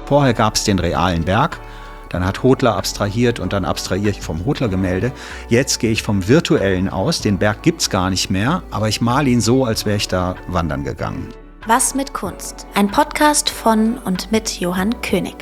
Vorher gab es den realen Berg, dann hat Hodler abstrahiert und dann abstrahiere ich vom Hodler-Gemälde. Jetzt gehe ich vom Virtuellen aus, den Berg gibt es gar nicht mehr, aber ich male ihn so, als wäre ich da wandern gegangen. Was mit Kunst? Ein Podcast von und mit Johann König.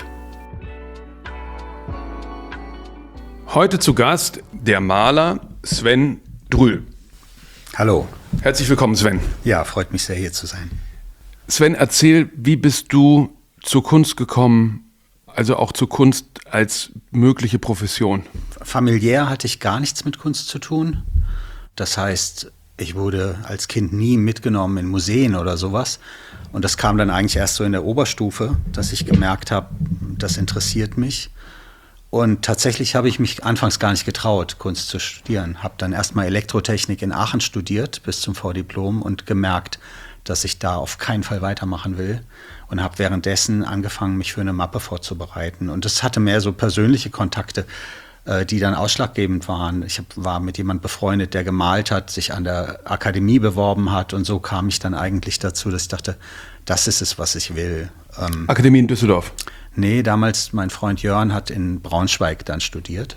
Heute zu Gast der Maler Sven Drühl. Hallo. Herzlich willkommen, Sven. Ja, freut mich sehr, hier zu sein. Sven, erzähl, wie bist du zur Kunst gekommen, also auch zur Kunst als mögliche Profession? Familiär hatte ich gar nichts mit Kunst zu tun. Das heißt, ich wurde als Kind nie mitgenommen in Museen oder sowas. Und das kam dann eigentlich erst so in der Oberstufe, dass ich gemerkt habe, das interessiert mich. Und tatsächlich habe ich mich anfangs gar nicht getraut, Kunst zu studieren. Habe dann erstmal Elektrotechnik in Aachen studiert, bis zum Vordiplom und gemerkt, dass ich da auf keinen Fall weitermachen will. Und habe währenddessen angefangen, mich für eine Mappe vorzubereiten. Und das hatte mehr so persönliche Kontakte, die dann ausschlaggebend waren. Ich war mit jemandem befreundet, der gemalt hat, sich an der Akademie beworben hat. Und so kam ich dann eigentlich dazu, dass ich dachte, das ist es, was ich will. Akademie in Düsseldorf? Nee, damals mein Freund Jörn hat in Braunschweig dann studiert.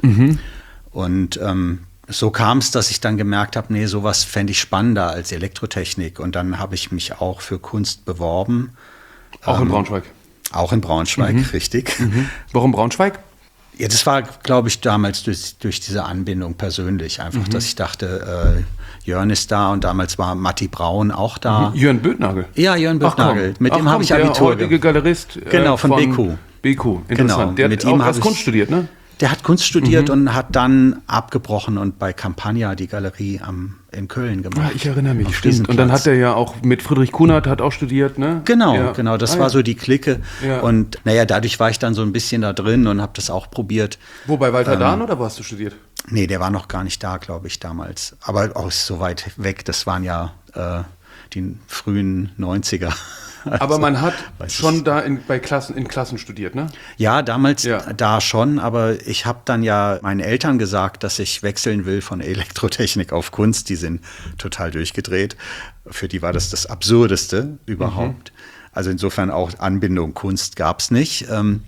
Und so kam es, dass ich dann gemerkt habe, nee, sowas fände ich spannender als Elektrotechnik. Und dann habe ich mich auch für Kunst beworben. Auch in Braunschweig? Auch in Braunschweig, richtig. Warum Braunschweig? Ja, das war, glaube ich, damals durch diese Anbindung persönlich. Einfach, dass ich dachte, Jörn ist da und damals war Matti Braun auch da. Jörn Böttnagel? Ja, Jörn Böttnagel. Mit dem habe ich Abitur. Der heutige Galerist genau, von BQ. BQ, interessant. Genau. Der hat auch Kunst studiert, ne? Der hat Kunst studiert und hat dann abgebrochen und bei Campagna die Galerie in Köln gemacht. Ja, ich erinnere mich, stimmt. Und dann hat er ja auch mit Friedrich Kunert hat auch studiert, ne? Genau, ja. genau. Das war so die Clique. Ja. Und naja, dadurch war ich dann so ein bisschen da drin und habe das auch probiert. Wo, bei Walter Dahn oder wo hast du studiert? Nee, der war noch gar nicht da, glaube ich, damals. Aber auch so weit weg, das waren ja die frühen 90er. Also, aber man hat schon da in Klassen studiert, ne? Ja, damals da schon, aber ich habe dann ja meinen Eltern gesagt, dass ich wechseln will von Elektrotechnik auf Kunst. Die sind total durchgedreht. Für die war das Absurdeste überhaupt. Also insofern auch Anbindung Kunst gab es nicht.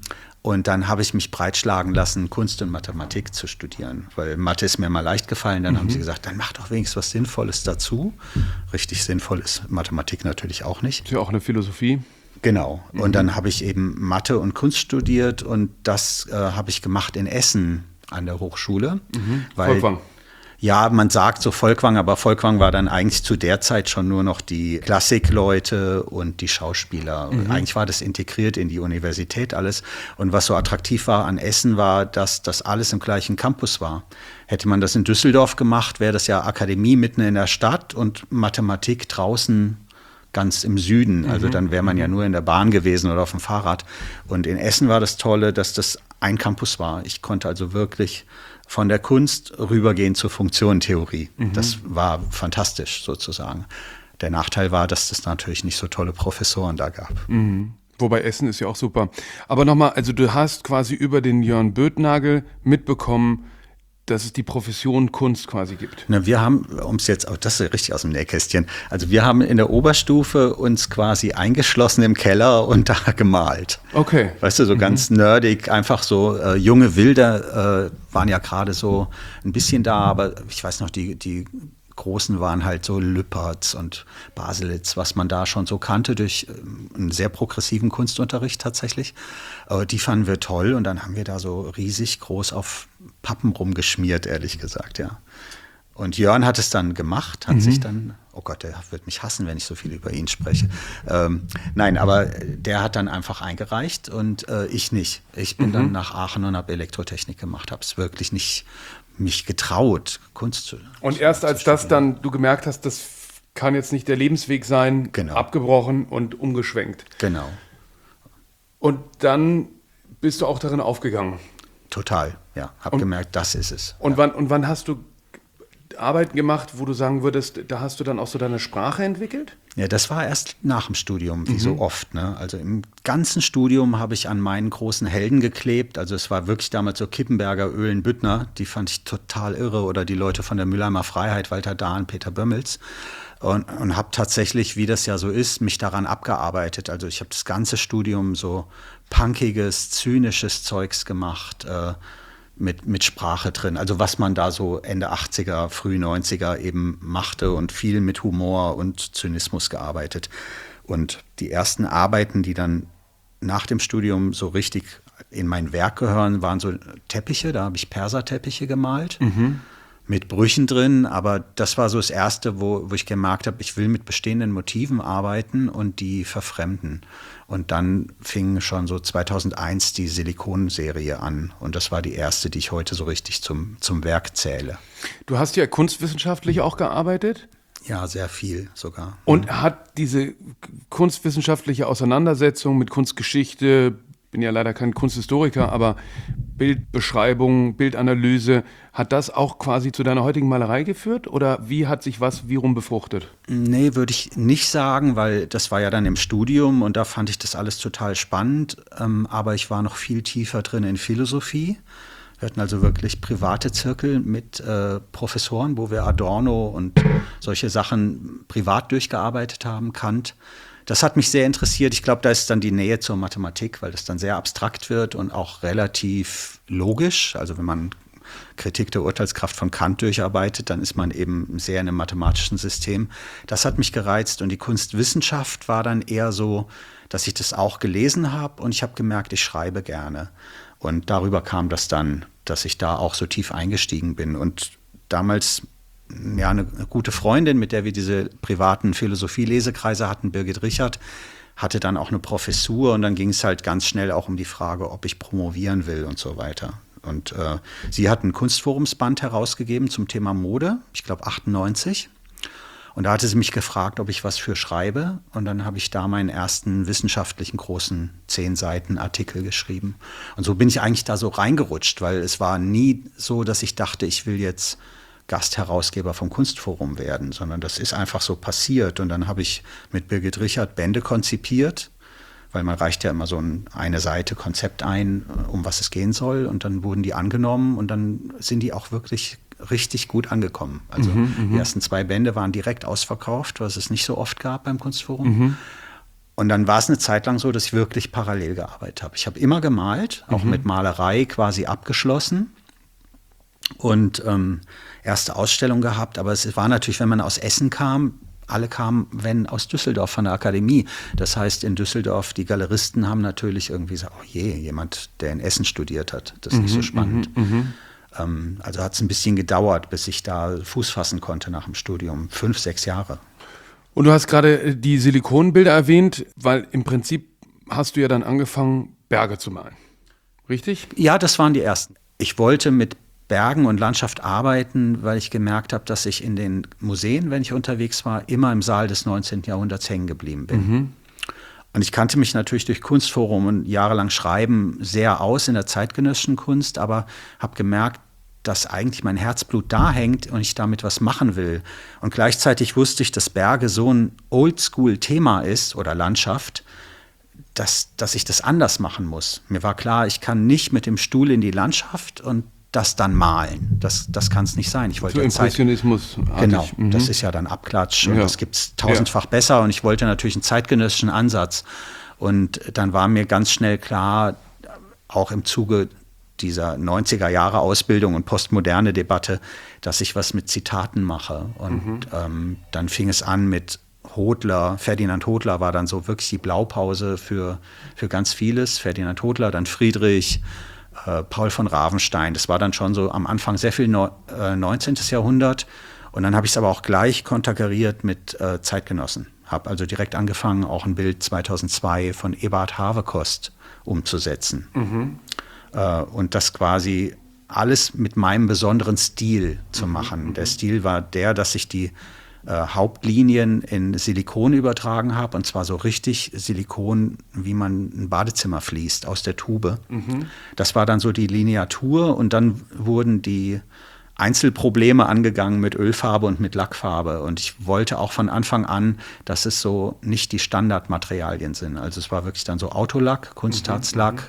Und dann habe ich mich breitschlagen lassen, Kunst und Mathematik zu studieren, weil Mathe ist mir mal leicht gefallen. Dann haben sie gesagt, dann mach doch wenigstens was Sinnvolles dazu. Richtig sinnvoll ist Mathematik natürlich auch nicht. Ist ja auch eine Philosophie. Genau. Und dann habe ich eben Mathe und Kunst studiert und das habe ich gemacht in Essen an der Hochschule. Volkwang. Ja, man sagt so Volkwang, aber Volkwang war dann eigentlich zu der Zeit schon nur noch die Klassikleute und die Schauspieler. Eigentlich war das integriert in die Universität alles. Und was so attraktiv war an Essen war, dass das alles im gleichen Campus war. Hätte man das in Düsseldorf gemacht, wäre das ja Akademie mitten in der Stadt und Mathematik draußen ganz im Süden. Also dann wäre man ja nur in der Bahn gewesen oder auf dem Fahrrad. Und in Essen war das Tolle, dass das ein Campus war. Ich konnte also wirklich von der Kunst rübergehen zur Funktionentheorie. Das war fantastisch sozusagen. Der Nachteil war, dass es natürlich nicht so tolle Professoren da gab. Wobei Essen ist ja auch super. Aber nochmal, also du hast quasi über den Jörn Böttnagel mitbekommen, dass es die Profession Kunst quasi gibt. Na, wir haben, das ist richtig aus dem Nähkästchen, also wir haben in der Oberstufe uns quasi eingeschlossen im Keller und da gemalt. Okay. Weißt du, so ganz nerdig, einfach so junge Wilde waren ja gerade so ein bisschen da, aber ich weiß noch, die Großen waren halt so Lüpertz und Baselitz, was man da schon so kannte durch einen sehr progressiven Kunstunterricht tatsächlich. Die fanden wir toll und dann haben wir da so riesig groß auf Pappen rumgeschmiert, ehrlich gesagt, ja. Und Jörn hat es dann gemacht, hat sich dann, oh Gott, der wird mich hassen, wenn ich so viel über ihn spreche. Nein, aber der hat dann einfach eingereicht und ich nicht. Ich bin dann nach Aachen und habe Elektrotechnik gemacht, habe es wirklich nicht mich getraut, Kunst zu Und erst als das dann, du gemerkt hast, das kann jetzt nicht der Lebensweg sein, abgebrochen und umgeschwenkt. Genau. Und dann bist du auch darin aufgegangen. Total, ja. Hab gemerkt, das ist es. Und wann hast du Arbeiten gemacht, wo du sagen würdest, da hast du dann auch so deine Sprache entwickelt? Ja, das war erst nach dem Studium, wie so oft. Ne? Also im ganzen Studium habe ich an meinen großen Helden geklebt. Also es war wirklich damals so Kippenberger, Oehlen, Büttner. Die fand ich total irre. Oder die Leute von der Mülheimer Freiheit, Walter Dahn, Peter Bömmels. und habe tatsächlich, wie das ja so ist, mich daran abgearbeitet. Also ich habe das ganze Studium so punkiges, zynisches Zeugs gemacht, mit Sprache drin. Also was man da so Ende 80er, früh 90er eben machte und viel mit Humor und Zynismus gearbeitet. Und die ersten Arbeiten, die dann nach dem Studium so richtig in mein Werk gehören, waren so Teppiche. Da habe ich Perserteppiche gemalt. Mit Brüchen drin, aber das war so das Erste, wo ich gemerkt habe, ich will mit bestehenden Motiven arbeiten und die verfremden. Und dann fing schon so 2001 die Silikon-Serie an und das war die erste, die ich heute so richtig zum Werk zähle. Du hast ja kunstwissenschaftlich auch gearbeitet? Ja, sehr viel sogar. Und hat diese kunstwissenschaftliche Auseinandersetzung mit Kunstgeschichte, bin ja leider kein Kunsthistoriker, aber Bildbeschreibung, Bildanalyse, hat das auch quasi zu deiner heutigen Malerei geführt? Oder wie hat sich was wie rum befruchtet? Nee, würde ich nicht sagen, weil das war ja dann im Studium und da fand ich das alles total spannend. Aber ich war noch viel tiefer drin in Philosophie. Wir hatten also wirklich private Zirkel mit Professoren, wo wir Adorno und solche Sachen privat durchgearbeitet haben, Kant. Das hat mich sehr interessiert. Ich glaube, da ist dann die Nähe zur Mathematik, weil das dann sehr abstrakt wird und auch relativ logisch. Also wenn man Kritik der Urteilskraft von Kant durcharbeitet, dann ist man eben sehr in einem mathematischen System. Das hat mich gereizt und die Kunstwissenschaft war dann eher so, dass ich das auch gelesen habe und ich habe gemerkt, ich schreibe gerne. Und darüber kam das dann, dass ich da auch so tief eingestiegen bin. Und damals ja, eine gute Freundin, mit der wir diese privaten Philosophie-Lesekreise hatten, Birgit Richard, hatte dann auch eine Professur und dann ging es halt ganz schnell auch um die Frage, ob ich promovieren will und so weiter. Und sie hat ein Kunstforumsband herausgegeben zum Thema Mode, ich glaube 98. Und da hatte sie mich gefragt, ob ich was für schreibe. Und dann habe ich da meinen ersten wissenschaftlichen großen 10-Seiten-Artikel geschrieben. Und so bin ich eigentlich da so reingerutscht, weil es war nie so, dass ich dachte, ich will jetzt Gastherausgeber vom Kunstforum werden, sondern das ist einfach so passiert. Und dann habe ich mit Birgit Richard Bände konzipiert, weil man reicht ja immer so eine Seite Konzept ein, um was es gehen soll. Und dann wurden die angenommen und dann sind die auch wirklich richtig gut angekommen. Also die ersten 2 Bände waren direkt ausverkauft, was es nicht so oft gab beim Kunstforum. Und dann war es eine Zeit lang so, dass ich wirklich parallel gearbeitet habe. Ich habe immer gemalt, auch mit Malerei quasi abgeschlossen. Und erste Ausstellung gehabt, aber es war natürlich, wenn man aus Essen kam, alle kamen, wenn aus Düsseldorf von der Akademie. Das heißt, in Düsseldorf, die Galeristen haben natürlich irgendwie gesagt, oh je, jemand, der in Essen studiert hat, das ist nicht so spannend. Also hat es ein bisschen gedauert, bis ich da Fuß fassen konnte nach dem Studium, 5, 6 Jahre. Und du hast gerade die Silikonbilder erwähnt, weil im Prinzip hast du ja dann angefangen, Berge zu malen. Richtig? Ja, das waren die ersten. Ich wollte mit Bergen und Landschaft arbeiten, weil ich gemerkt habe, dass ich in den Museen, wenn ich unterwegs war, immer im Saal des 19. Jahrhunderts hängen geblieben bin. Und ich kannte mich natürlich durch Kunstforum und jahrelang Schreiben sehr aus in der zeitgenössischen Kunst, aber habe gemerkt, dass eigentlich mein Herzblut da hängt und ich damit was machen will. Und gleichzeitig wusste ich, dass Berge so ein Oldschool-Thema ist oder Landschaft, dass ich das anders machen muss. Mir war klar, ich kann nicht mit dem Stuhl in die Landschaft und das dann malen. Das kann es nicht sein. Ich wollte so Impressionismus. Genau, das ist ja dann Abklatsch und das gibt es tausendfach besser und ich wollte natürlich einen zeitgenössischen Ansatz. Und dann war mir ganz schnell klar, auch im Zuge dieser 90er-Jahre-Ausbildung und postmoderne Debatte, dass ich was mit Zitaten mache. Und dann fing es an mit Hodler. Ferdinand Hodler war dann so wirklich die Blaupause für ganz vieles. Ferdinand Hodler, dann Friedrich, Paul von Ravenstein. Das war dann schon so am Anfang sehr viel 19. Jahrhundert. Und dann habe ich es aber auch gleich konterkariert mit Zeitgenossen. Habe also direkt angefangen, auch ein Bild 2002 von Eberhard Havekost umzusetzen. Und das quasi alles mit meinem besonderen Stil zu machen. Der Stil war der, dass ich die Hauptlinien in Silikon übertragen habe, und zwar so richtig Silikon, wie man ein Badezimmer fließt, aus der Tube. Das war dann so die Lineatur und dann wurden die Einzelprobleme angegangen mit Ölfarbe und mit Lackfarbe. Und ich wollte auch von Anfang an, dass es so nicht die Standardmaterialien sind. Also es war wirklich dann so Autolack, Kunstharzlack,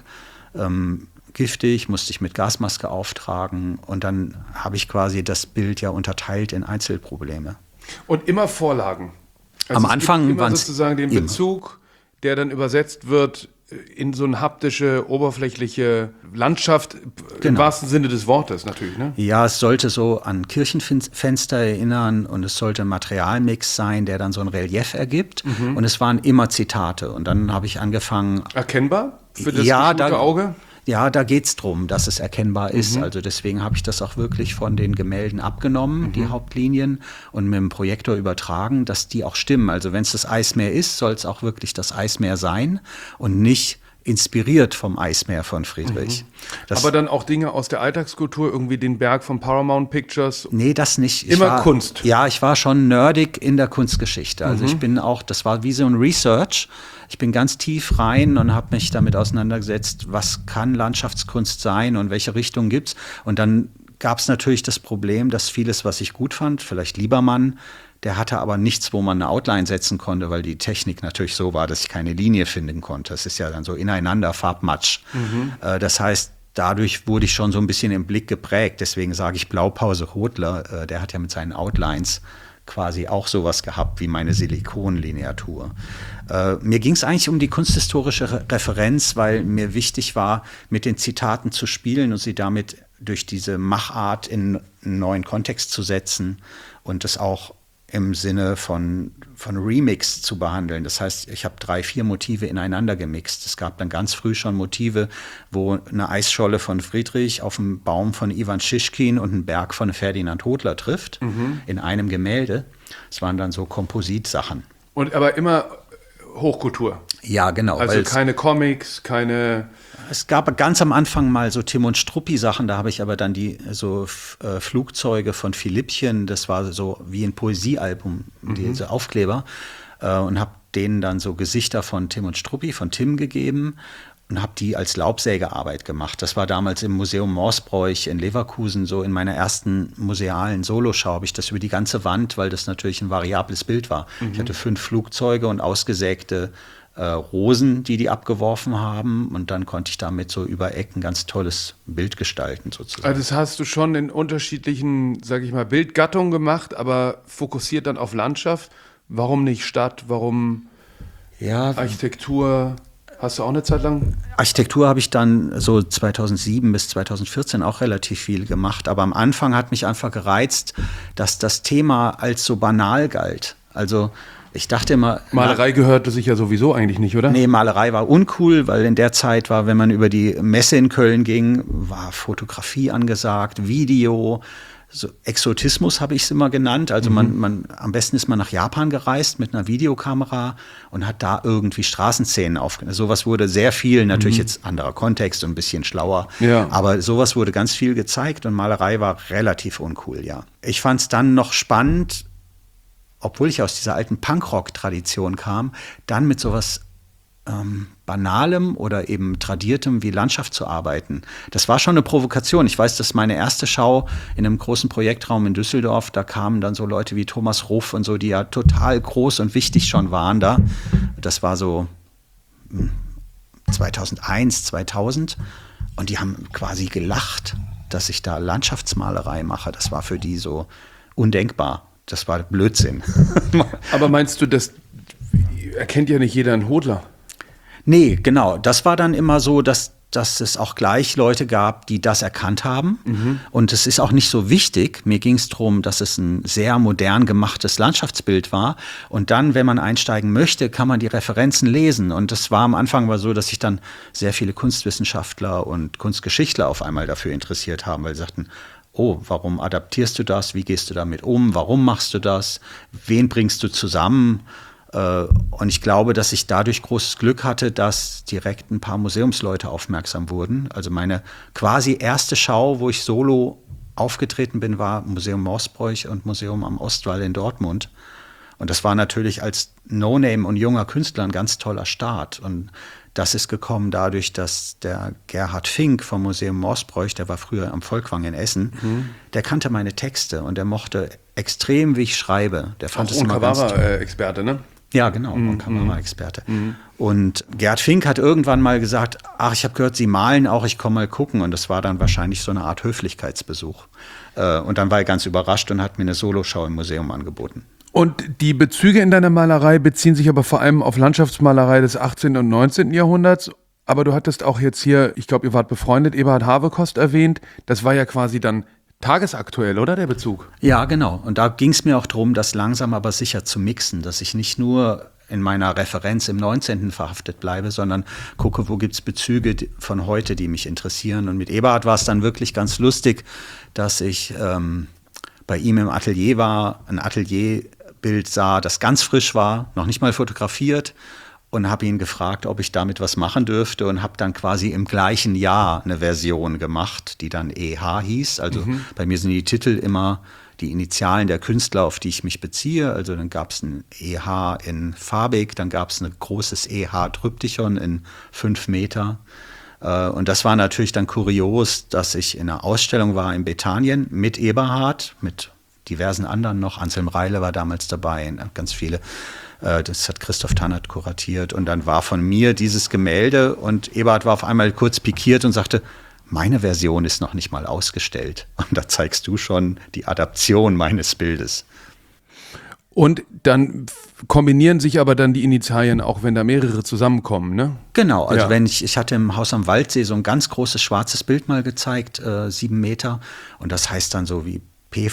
giftig, musste ich mit Gasmaske auftragen und dann habe ich quasi das Bild ja unterteilt in Einzelprobleme. Und immer Vorlagen. Am Anfang immer waren es sozusagen den Bezug, der dann übersetzt wird in so eine haptische, oberflächliche Landschaft, im wahrsten Sinne des Wortes natürlich. Ne? Ja, es sollte so an Kirchenfenster erinnern und es sollte ein Materialmix sein, der dann so ein Relief ergibt. Und es waren immer Zitate. Und dann habe ich angefangen. Erkennbar für das geschulte Auge? Ja, da geht es darum, dass es erkennbar ist. Also deswegen habe ich das auch wirklich von den Gemälden abgenommen, die Hauptlinien, und mit dem Projektor übertragen, dass die auch stimmen. Also wenn es das Eismeer ist, soll es auch wirklich das Eismeer sein und nicht inspiriert vom Eismeer von Friedrich. Aber dann auch Dinge aus der Alltagskultur, irgendwie den Berg von Paramount Pictures? Nee, das nicht. Kunst? Ja, ich war schon nerdig in der Kunstgeschichte. Also ich bin auch, das war wie so ein Research. Ich bin ganz tief rein und habe mich damit auseinandergesetzt, was kann Landschaftskunst sein und welche Richtung gibt's. Und dann gab es natürlich das Problem, dass vieles, was ich gut fand, vielleicht Liebermann, der hatte aber nichts, wo man eine Outline setzen konnte, weil die Technik natürlich so war, dass ich keine Linie finden konnte. Es ist ja dann so ineinander Farbmatsch. Das heißt, dadurch wurde ich schon so ein bisschen im Blick geprägt. Deswegen sage ich Blaupause Hodler, der hat ja mit seinen Outlines quasi auch sowas gehabt wie meine Silikonlineatur. Mir ging es eigentlich um die kunsthistorische Referenz, weil mir wichtig war, mit den Zitaten zu spielen und sie damit durch diese Machart in einen neuen Kontext zu setzen und es auch im Sinne von Remix zu behandeln. Das heißt, ich habe 3, 4 Motive ineinander gemixt. Es gab dann ganz früh schon Motive, wo eine Eisscholle von Friedrich auf einen Baum von Iwan Schischkin und einen Berg von Ferdinand Hodler trifft, in einem Gemälde. Es waren dann so Kompositsachen. Und aber immer Hochkultur? Ja, genau. Also keine Comics, keine... Es gab ganz am Anfang mal so Tim und Struppi-Sachen, da habe ich aber dann die Flugzeuge von Philippchen, das war so wie ein Poesiealbum, diese Aufkleber, und habe denen dann so Gesichter von Tim und Struppi, von Tim gegeben und habe die als Laubsägearbeit gemacht. Das war damals im Museum Morsbräuch in Leverkusen, so in meiner ersten musealen Soloschau habe ich das über die ganze Wand, weil das natürlich ein variables Bild war. Ich hatte 5 Flugzeuge und ausgesägte Rosen, die abgeworfen haben, und dann konnte ich damit so über Ecken ganz tolles Bild gestalten sozusagen. Also das hast du schon in unterschiedlichen, sage ich mal, Bildgattungen gemacht, aber fokussiert dann auf Landschaft. Warum nicht Stadt? Warum Architektur? Hast du auch eine Zeit lang? Architektur habe ich dann so 2007 bis 2014 auch relativ viel gemacht, aber am Anfang hat mich einfach gereizt, dass das Thema als so banal galt. Also ich dachte immer... Malerei gehörte sich ja sowieso eigentlich nicht, oder? Nee, Malerei war uncool, weil in der Zeit war, wenn man über die Messe in Köln ging, war Fotografie angesagt, Video, so Exotismus habe ich es immer genannt. Also am besten ist man nach Japan gereist mit einer Videokamera und hat da irgendwie Straßenszenen aufgenommen. Sowas wurde sehr viel, natürlich jetzt anderer Kontext und ein bisschen schlauer, aber sowas wurde ganz viel gezeigt und Malerei war relativ uncool, ja. Ich fand es dann noch spannend, obwohl ich aus dieser alten Punkrock-Tradition kam, dann mit sowas Banalem oder eben Tradiertem wie Landschaft zu arbeiten. Das war schon eine Provokation. Ich weiß, dass meine erste Schau in einem großen Projektraum in Düsseldorf, da kamen dann so Leute wie Thomas Ruff und so, die ja total groß und wichtig schon waren da. Das war so 2001, 2000. Und die haben quasi gelacht, dass ich da Landschaftsmalerei mache. Das war für die so undenkbar. Das war Blödsinn. Aber meinst du, das erkennt ja nicht jeder einen Hodler? Nee, genau. Das war dann immer so, dass es auch gleich Leute gab, die das erkannt haben. Und es ist auch nicht so wichtig. Mir ging es darum, dass es ein sehr modern gemachtes Landschaftsbild war. Und dann, wenn man einsteigen möchte, kann man die Referenzen lesen. Und das war am Anfang so, dass sich dann sehr viele Kunstwissenschaftler und Kunstgeschichtler auf einmal dafür interessiert haben, weil sie sagten, oh, warum adaptierst du das? Wie gehst du damit um? Warum machst du das? Wen bringst du zusammen? Und ich glaube, dass ich dadurch großes Glück hatte, dass direkt ein paar Museumsleute aufmerksam wurden. Also meine quasi erste Schau, wo ich solo aufgetreten bin, war Museum Morsbräuch und Museum am Ostwall in Dortmund. Und das war natürlich als No-Name und junger Künstler ein ganz toller Start. Und das ist gekommen dadurch, dass der Gerhard Fink vom Museum Morsbräuch, der war früher am Volkwang in Essen, der kannte meine Texte und der mochte extrem, wie ich schreibe. Der fand es immer ganz toll. Experte, ne? Ja, genau, Kamera-Experte. Und Gerhard Fink hat irgendwann mal gesagt, ach, ich habe gehört, Sie malen auch, ich komme mal gucken. Und das war dann wahrscheinlich so eine Art Höflichkeitsbesuch. Und dann war er ganz überrascht und hat mir eine Soloschau im Museum angeboten. Und die Bezüge in deiner Malerei beziehen sich aber vor allem auf Landschaftsmalerei des 18. und 19. Jahrhunderts. Aber du hattest auch jetzt hier, ich glaube, ihr wart befreundet, Eberhard Havekost erwähnt. Das war ja quasi dann tagesaktuell, oder, der Bezug? Ja, genau. Und da ging es mir auch darum, das langsam aber sicher zu mixen, dass ich nicht nur in meiner Referenz im 19. verhaftet bleibe, sondern gucke, wo gibt es Bezüge von heute, die mich interessieren. Und mit Eberhard war es dann wirklich ganz lustig, dass ich bei ihm im Atelier war, ein Atelierbild sah, das ganz frisch war, noch nicht mal fotografiert, und habe ihn gefragt, ob ich damit was machen dürfte, und habe dann quasi im gleichen Jahr eine Version gemacht, die dann EH hieß. Also bei mir sind die Titel immer die Initialen der Künstler, auf die ich mich beziehe. Also dann gab es ein EH in farbig, dann gab es ein großes EH-Tryptychon in 5 Meter. Und das war natürlich dann kurios, dass ich in einer Ausstellung war in Bethanien mit Eberhard, mit diversen anderen noch. Anselm Reile war damals dabei, ganz viele. Das hat Christoph Tannert kuratiert. Und dann war von mir dieses Gemälde, und Eberhard war auf einmal kurz pikiert und sagte, meine Version ist noch nicht mal ausgestellt. Und da zeigst du schon die Adaption meines Bildes. Und dann kombinieren sich aber dann die Initialien, auch wenn da mehrere zusammenkommen, ne? Genau, also Ja. wenn ich hatte im Haus am Waldsee so ein ganz großes schwarzes Bild mal gezeigt, 7 Meter. Und das heißt dann so wie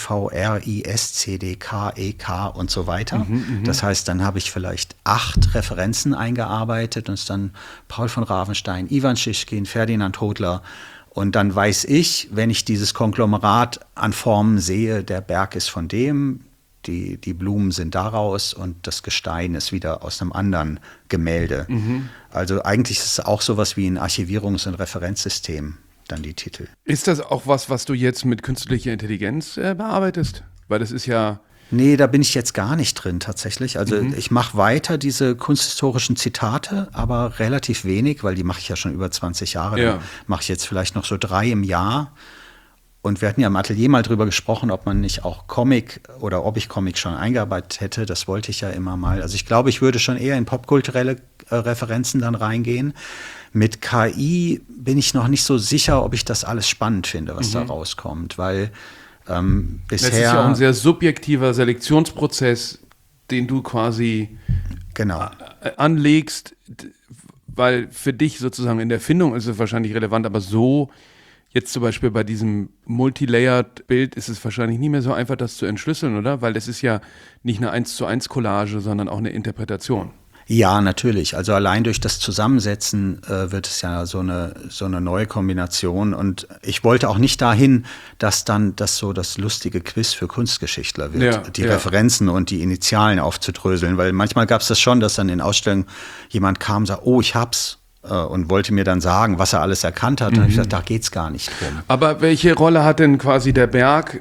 PVRISCDKEK und so weiter. Das heißt, dann habe ich vielleicht 8 Referenzen eingearbeitet, und es ist dann Paul von Ravenstein, Ivan Schischkin, Ferdinand Hodler. Und dann weiß ich, wenn ich dieses Konglomerat an Formen sehe, der Berg ist von dem, die Blumen sind daraus und das Gestein ist wieder aus einem anderen Gemälde. Also eigentlich ist es auch sowas wie ein Archivierungs- und Referenzsystem, dann die Titel. Ist das auch was du jetzt mit künstlicher Intelligenz bearbeitest? Weil das ist ja... Nee, da bin ich jetzt gar nicht drin tatsächlich. Also ich mache weiter diese kunsthistorischen Zitate, aber relativ wenig, weil die mache ich ja schon über 20 Jahre. Ja. Dann mache ich jetzt vielleicht noch so 3 im Jahr. Und wir hatten ja im Atelier mal drüber gesprochen, ob man nicht auch Comic oder ob ich Comic schon eingearbeitet hätte. Das wollte ich ja immer mal. Also ich glaube, ich würde schon eher in popkulturelle Referenzen dann reingehen. Mit KI bin ich noch nicht so sicher, ob ich das alles spannend finde, was da rauskommt, weil bisher... Das ist ja auch ein sehr subjektiver Selektionsprozess, den du quasi Genau. anlegst, weil für dich sozusagen in der Findung ist es wahrscheinlich relevant, aber so jetzt zum Beispiel bei diesem Multilayered-Bild ist es wahrscheinlich nicht mehr so einfach, das zu entschlüsseln, oder? Weil es ist ja nicht eine 1:1 Collage, sondern auch eine Interpretation. Ja, natürlich. Also allein durch das Zusammensetzen wird es ja so eine neue Kombination. Und ich wollte auch nicht dahin, dass dann das so das lustige Quiz für Kunstgeschichtler wird, Ja, die ja. Referenzen und die Initialen aufzudröseln. Weil manchmal gab es das schon, dass dann in Ausstellungen jemand kam und sagt, oh, ich hab's. Und wollte mir dann sagen, was er alles erkannt hat. Und dann habe ich gesagt, da geht's gar nicht drum. Aber welche Rolle hat denn quasi der Berg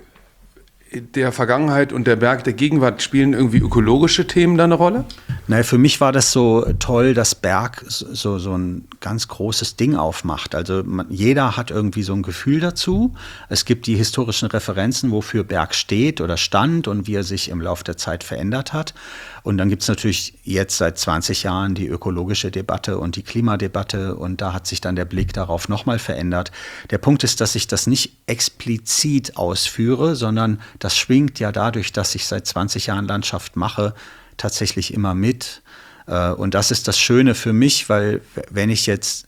der Vergangenheit und der Berg der Gegenwart? Spielen irgendwie ökologische Themen da eine Rolle? Naja, für mich war das so toll, dass Berg so ein ganz großes Ding aufmacht. Also jeder hat irgendwie so ein Gefühl dazu. Es gibt die historischen Referenzen, wofür Berg steht oder stand und wie er sich im Laufe der Zeit verändert hat. Und dann gibt es natürlich jetzt seit 20 Jahren die ökologische Debatte und die Klimadebatte. Und da hat sich dann der Blick darauf nochmal verändert. Der Punkt ist, dass ich das nicht explizit ausführe, sondern das schwingt ja dadurch, dass ich seit 20 Jahren Landschaft mache, tatsächlich immer mit. Und das ist das Schöne für mich, weil wenn ich jetzt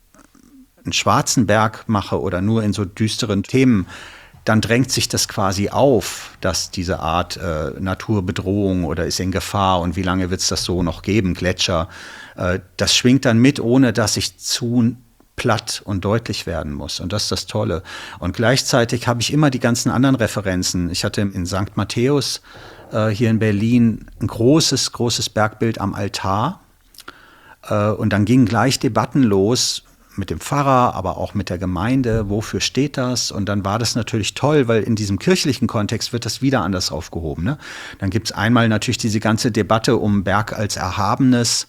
einen schwarzen Berg mache oder nur in so düsteren Themen, dann drängt sich das quasi auf, dass diese Art Naturbedrohung oder ist in Gefahr und wie lange wird es das so noch geben, Gletscher, das schwingt dann mit, ohne dass ich zu platt und deutlich werden muss. Und das ist das Tolle. Und gleichzeitig habe ich immer die ganzen anderen Referenzen. Ich hatte in St. Matthäus hier in Berlin ein großes Bergbild am Altar. Und dann gingen gleich Debatten los mit dem Pfarrer, aber auch mit der Gemeinde. Wofür steht das? Und dann war das natürlich toll, weil in diesem kirchlichen Kontext wird das wieder anders aufgehoben. Ne? Dann gibt es einmal natürlich diese ganze Debatte um Berg als Erhabenes,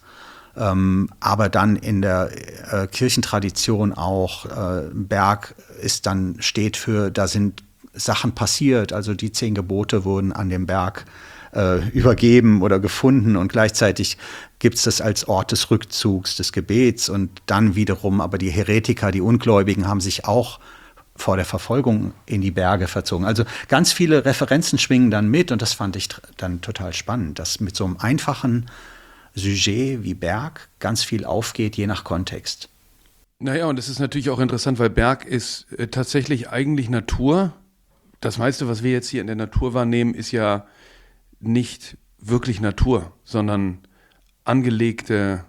aber dann in der Kirchentradition auch Berg steht für, da sind Sachen passiert, also die 10 Gebote wurden an dem Berg übergeben oder gefunden und gleichzeitig gibt es das als Ort des Rückzugs, des Gebets und dann wiederum, aber die Heretiker, die Ungläubigen haben sich auch vor der Verfolgung in die Berge verzogen. Also ganz viele Referenzen schwingen dann mit und das fand ich dann total spannend, dass mit so einem einfachen Sujet wie Berg ganz viel aufgeht, je nach Kontext. Naja, und das ist natürlich auch interessant, weil Berg ist tatsächlich eigentlich Natur. Das meiste, was wir jetzt hier in der Natur wahrnehmen, ist ja nicht wirklich Natur, sondern angelegte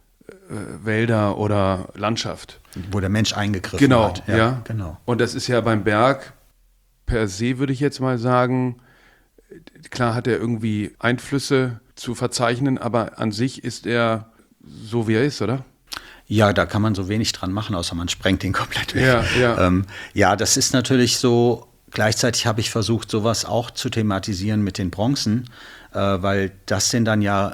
Wälder oder Landschaft. Wo der Mensch eingegriffen hat. Ja. Genau. Und das ist ja beim Berg per se, würde ich jetzt mal sagen, klar hat er irgendwie Einflüsse zu verzeichnen, aber an sich ist er so, wie er ist, oder? Ja, da kann man so wenig dran machen, außer man sprengt ihn komplett weg. Ja. Ja, das ist natürlich so. Gleichzeitig habe ich versucht, sowas auch zu thematisieren mit den Bronzen, weil das sind dann ja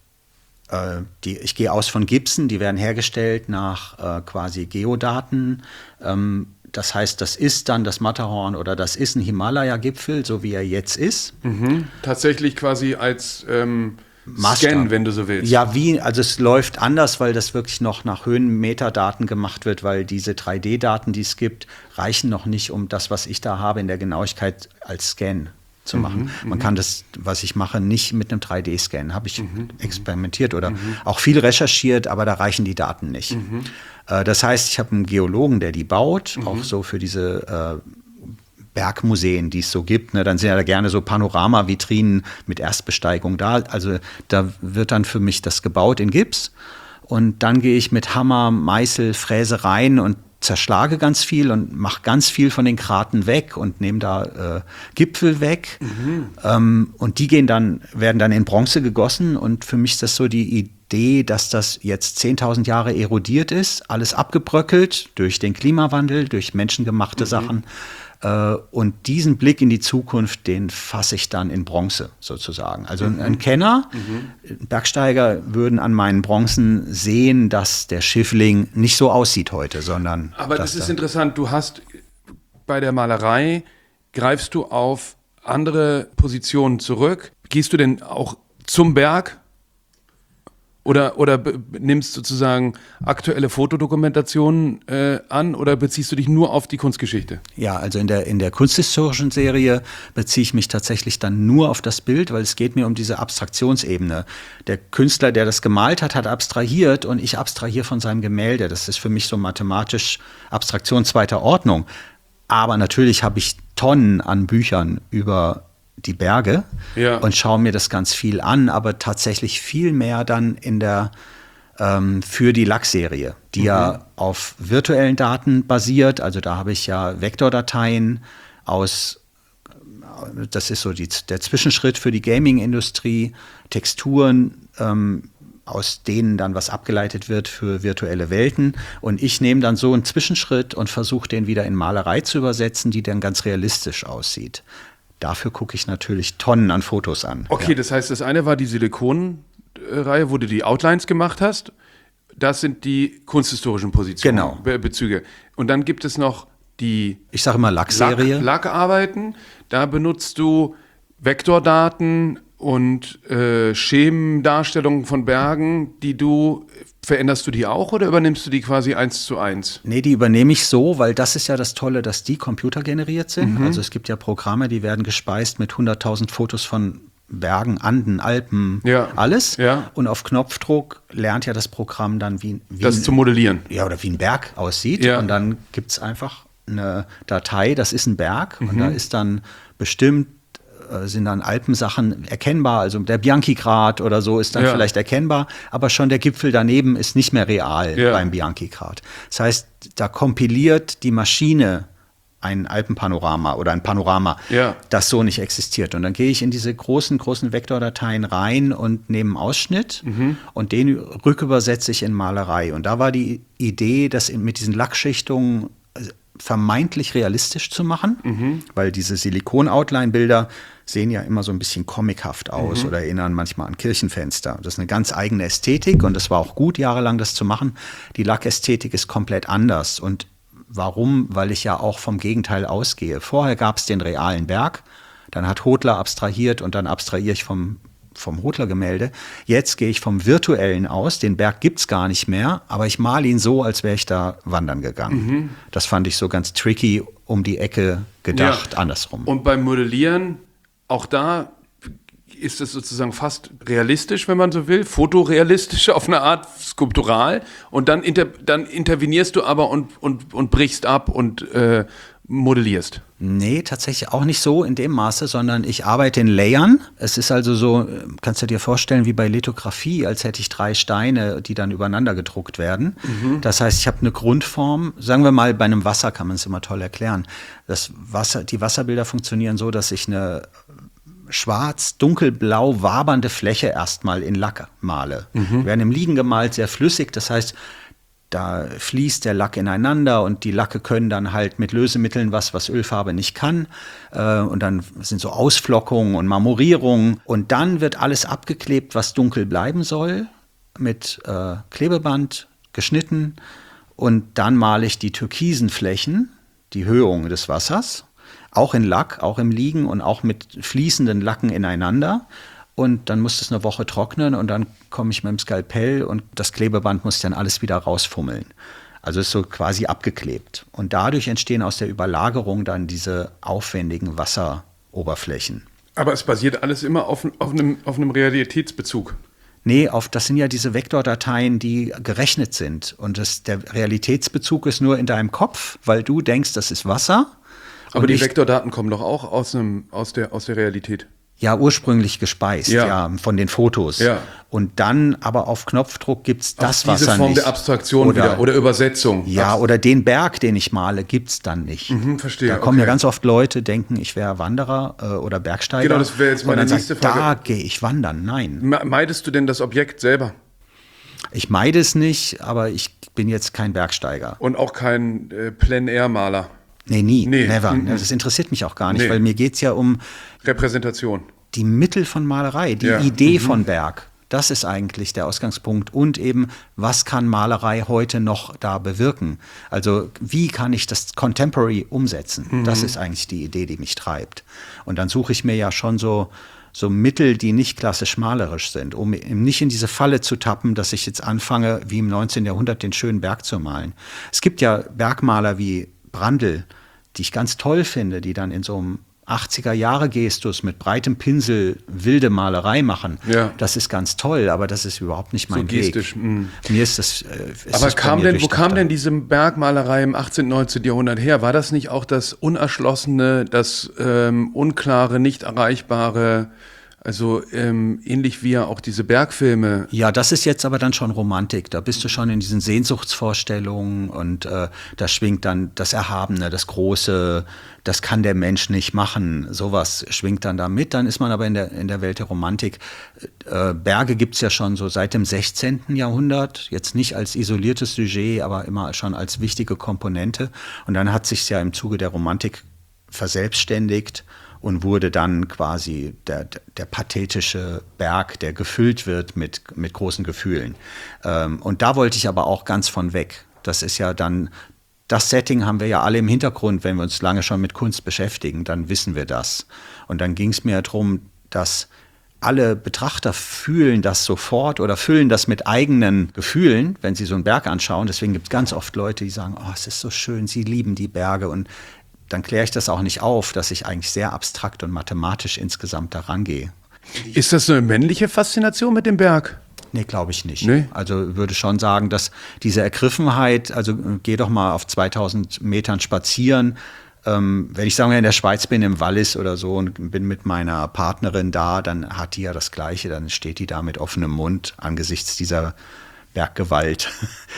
ich gehe aus von Gipsen, die werden hergestellt nach quasi Geodaten. Das heißt, das ist dann das Matterhorn oder das ist ein Himalaya-Gipfel, so wie er jetzt ist. Tatsächlich quasi als Maßstab. Scan, wenn du so willst. Ja, also es läuft anders, weil das wirklich noch nach Höhenmeterdaten gemacht wird, weil diese 3D-Daten, die es gibt, reichen noch nicht, um das, was ich da habe, in der Genauigkeit als Scan zu machen. Man kann das, was ich mache, nicht mit einem 3D-Scan. Habe ich experimentiert oder auch viel recherchiert, aber da reichen die Daten nicht. Das heißt, ich habe einen Geologen, der die baut, auch so für diese Bergmuseen, die es so gibt. Ne? Dann sind ja da gerne so Panorama-Vitrinen mit Erstbesteigung da. Also da wird dann für mich das gebaut in Gips. Und dann gehe ich mit Hammer, Meißel, Fräse rein und zerschlage ganz viel und mache ganz viel von den Kraten weg und nehme da Gipfel weg. Und die werden dann in Bronze gegossen. Und für mich ist das so die Idee, dass das jetzt 10.000 Jahre erodiert ist, alles abgebröckelt durch den Klimawandel, durch menschengemachte Sachen. Und diesen Blick in die Zukunft, den fasse ich dann in Bronze sozusagen. Also ein Kenner, Bergsteiger würden an meinen Bronzen sehen, dass der Schiffling nicht so aussieht heute, sondern... Aber das ist interessant, du hast bei der Malerei, greifst du auf andere Positionen zurück? Gehst du denn auch zum Berg? Oder nimmst sozusagen aktuelle Fotodokumentationen an oder beziehst du dich nur auf die Kunstgeschichte? Ja, also in der kunsthistorischen Serie beziehe ich mich tatsächlich dann nur auf das Bild, weil es geht mir um diese Abstraktionsebene. Der Künstler, der das gemalt hat, hat abstrahiert und ich abstrahiere von seinem Gemälde. Das ist für mich so mathematisch Abstraktion zweiter Ordnung. Aber natürlich habe ich Tonnen an Büchern über die Berge und schaue mir das ganz viel an, aber tatsächlich viel mehr dann für die Lack-Serie, die ja auf virtuellen Daten basiert. Also da habe ich ja Vektordateien das ist so der Zwischenschritt für die Gaming-Industrie, Texturen, aus denen dann was abgeleitet wird für virtuelle Welten. Und ich nehme dann so einen Zwischenschritt und versuche den wieder in Malerei zu übersetzen, die dann ganz realistisch aussieht. Dafür gucke ich natürlich Tonnen an Fotos an. Okay, das heißt, das eine war die Silikonreihe, wo du die Outlines gemacht hast. Das sind die kunsthistorischen Positionen, genau. Bezüge. Und dann gibt es noch die... Ich sage immer Lackserie. Lackarbeiten. Da benutzt du Vektordaten und Schemendarstellungen von Bergen, veränderst du die auch oder übernimmst du die quasi 1:1? Nee, die übernehme ich so, weil das ist ja das Tolle, dass die computergeneriert sind. Also es gibt ja Programme, die werden gespeist mit 100.000 Fotos von Bergen, Anden, Alpen, alles. Ja. Und auf Knopfdruck lernt ja das Programm dann, wie das zu modellieren. Ja, oder wie ein Berg aussieht. Ja. Und dann gibt es einfach eine Datei, das ist ein Berg. Und da ist dann bestimmt sind dann Alpensachen erkennbar, also der Bianchi-Grat oder so ist dann vielleicht erkennbar, aber schon der Gipfel daneben ist nicht mehr real beim Bianchi-Grat. Das heißt, da kompiliert die Maschine ein Alpenpanorama oder ein Panorama, das so nicht existiert. Und dann gehe ich in diese großen Vektordateien rein und nehme einen Ausschnitt und den rückübersetze ich in Malerei. Und da war die Idee, das mit diesen Lackschichtungen vermeintlich realistisch zu machen, weil diese Silikon-Outline-Bilder sehen ja immer so ein bisschen comichaft aus oder erinnern manchmal an Kirchenfenster. Das ist eine ganz eigene Ästhetik und das war auch gut, jahrelang das zu machen. Die Lackästhetik ist komplett anders. Und warum? Weil ich ja auch vom Gegenteil ausgehe. Vorher gab es den realen Berg, dann hat Hodler abstrahiert und dann abstrahiere ich vom vom Hodler-Gemälde. Jetzt gehe ich vom Virtuellen aus, den Berg gibt es gar nicht mehr, aber ich male ihn so, als wäre ich da wandern gegangen. Das fand ich so ganz tricky, um die Ecke gedacht, andersrum. Und beim Modellieren, auch da ist es sozusagen fast realistisch, wenn man so will, fotorealistisch auf eine Art, skulptural. Und dann intervenierst du aber und brichst ab und modellierst. Nee, tatsächlich auch nicht so in dem Maße, sondern ich arbeite in Layern. Es ist also so, kannst du dir vorstellen, wie bei Lithografie, als hätte ich 3 Steine, die dann übereinander gedruckt werden. Das heißt, ich habe eine Grundform, sagen wir mal, bei einem Wasser kann man es immer toll erklären. Die Wasserbilder funktionieren so, dass ich eine schwarz, dunkelblau wabernde Fläche erstmal in Lack male. Werden im Liegen gemalt, sehr flüssig, das heißt, da fließt der Lack ineinander und die Lacke können dann halt mit Lösemitteln was Ölfarbe nicht kann. Und dann sind so Ausflockungen und Marmorierungen. Und dann wird alles abgeklebt, was dunkel bleiben soll, mit Klebeband geschnitten. Und dann male ich die türkisen Flächen, die Höhung des Wassers, auch in Lack, auch im Liegen und auch mit fließenden Lacken ineinander. Und dann muss es eine Woche trocknen und dann komme ich mit dem Skalpell und das Klebeband muss dann alles wieder rausfummeln. Also ist so quasi abgeklebt. Und dadurch entstehen aus der Überlagerung dann diese aufwendigen Wasseroberflächen. Aber es basiert alles immer auf einem Realitätsbezug. Nee, das sind ja diese Vektordateien, die gerechnet sind. Und der Realitätsbezug ist nur in deinem Kopf, weil du denkst, das ist Wasser. Aber die Vektordaten kommen doch auch aus der Realität. Ja, ursprünglich gespeist, ja, von den Fotos. Ja. Und dann aber auf Knopfdruck gibt es das Wasser nicht. Diese Form der Abstraktion oder Übersetzung. Ja, oder den Berg, den ich male, gibt es dann nicht. Verstehe. Da kommen ja ganz oft Leute, denken, ich wäre Wanderer oder Bergsteiger. Genau, das wäre jetzt meine nächste Frage. Da gehe ich wandern. Nein. Meidest du denn das Objekt selber? Ich meide es nicht, aber ich bin jetzt kein Bergsteiger. Und auch kein Plein-Air-Maler? Nee, never. Das interessiert mich auch gar nicht, weil mir geht es ja um Repräsentation. Die Mittel von Malerei, die Idee von Berg. Das ist eigentlich der Ausgangspunkt. Und eben, was kann Malerei heute noch da bewirken? Also, wie kann ich das Contemporary umsetzen? Das ist eigentlich die Idee, die mich treibt. Und dann suche ich mir ja schon so Mittel, die nicht klassisch malerisch sind, um nicht in diese Falle zu tappen, dass ich jetzt anfange, wie im 19. Jahrhundert den schönen Berg zu malen. Es gibt ja Bergmaler wie Brandl, die ich ganz toll finde, die dann in so einem 80er-Jahre-Gestus mit breitem Pinsel wilde Malerei machen. Ja. Das ist ganz toll, aber das ist überhaupt nicht mein Weg. Mir ist das. Aber wo kam denn diese Bergmalerei im 18., 19. Jahrhundert her? War das nicht auch das Unerschlossene, das Unklare, nicht Erreichbare? Also ähnlich wie ja auch diese Bergfilme. Ja, das ist jetzt aber dann schon Romantik. Da bist du schon in diesen Sehnsuchtsvorstellungen und da schwingt dann das Erhabene, das Große, das kann der Mensch nicht machen. Sowas schwingt dann da mit. Dann ist man aber in der Welt der Romantik. Berge gibt es ja schon so seit dem 16. Jahrhundert. Jetzt nicht als isoliertes Sujet, aber immer schon als wichtige Komponente. Und dann hat sich ja im Zuge der Romantik verselbstständigt und wurde dann quasi der pathetische Berg, der gefüllt wird mit großen Gefühlen. Und da wollte ich aber auch ganz von weg. Das ist ja dann, das Setting haben wir ja alle im Hintergrund, wenn wir uns lange schon mit Kunst beschäftigen, dann wissen wir das. Und dann ging es mir darum, dass alle Betrachter fühlen das sofort oder füllen das mit eigenen Gefühlen, wenn sie so einen Berg anschauen. Deswegen gibt es ganz oft Leute, die sagen, oh, es ist so schön, sie lieben die Berge. Und dann kläre ich das auch nicht auf, dass ich eigentlich sehr abstrakt und mathematisch insgesamt daran gehe. Ist das so eine männliche Faszination mit dem Berg? Nee, glaube ich nicht. Nee? Also würde schon sagen, dass diese Ergriffenheit, also geh doch mal auf 2000 Metern spazieren. Wenn ich sagen wir in der Schweiz bin, im Wallis oder so und bin mit meiner Partnerin da, dann hat die ja das Gleiche, dann steht die da mit offenem Mund angesichts dieser Berggewalt.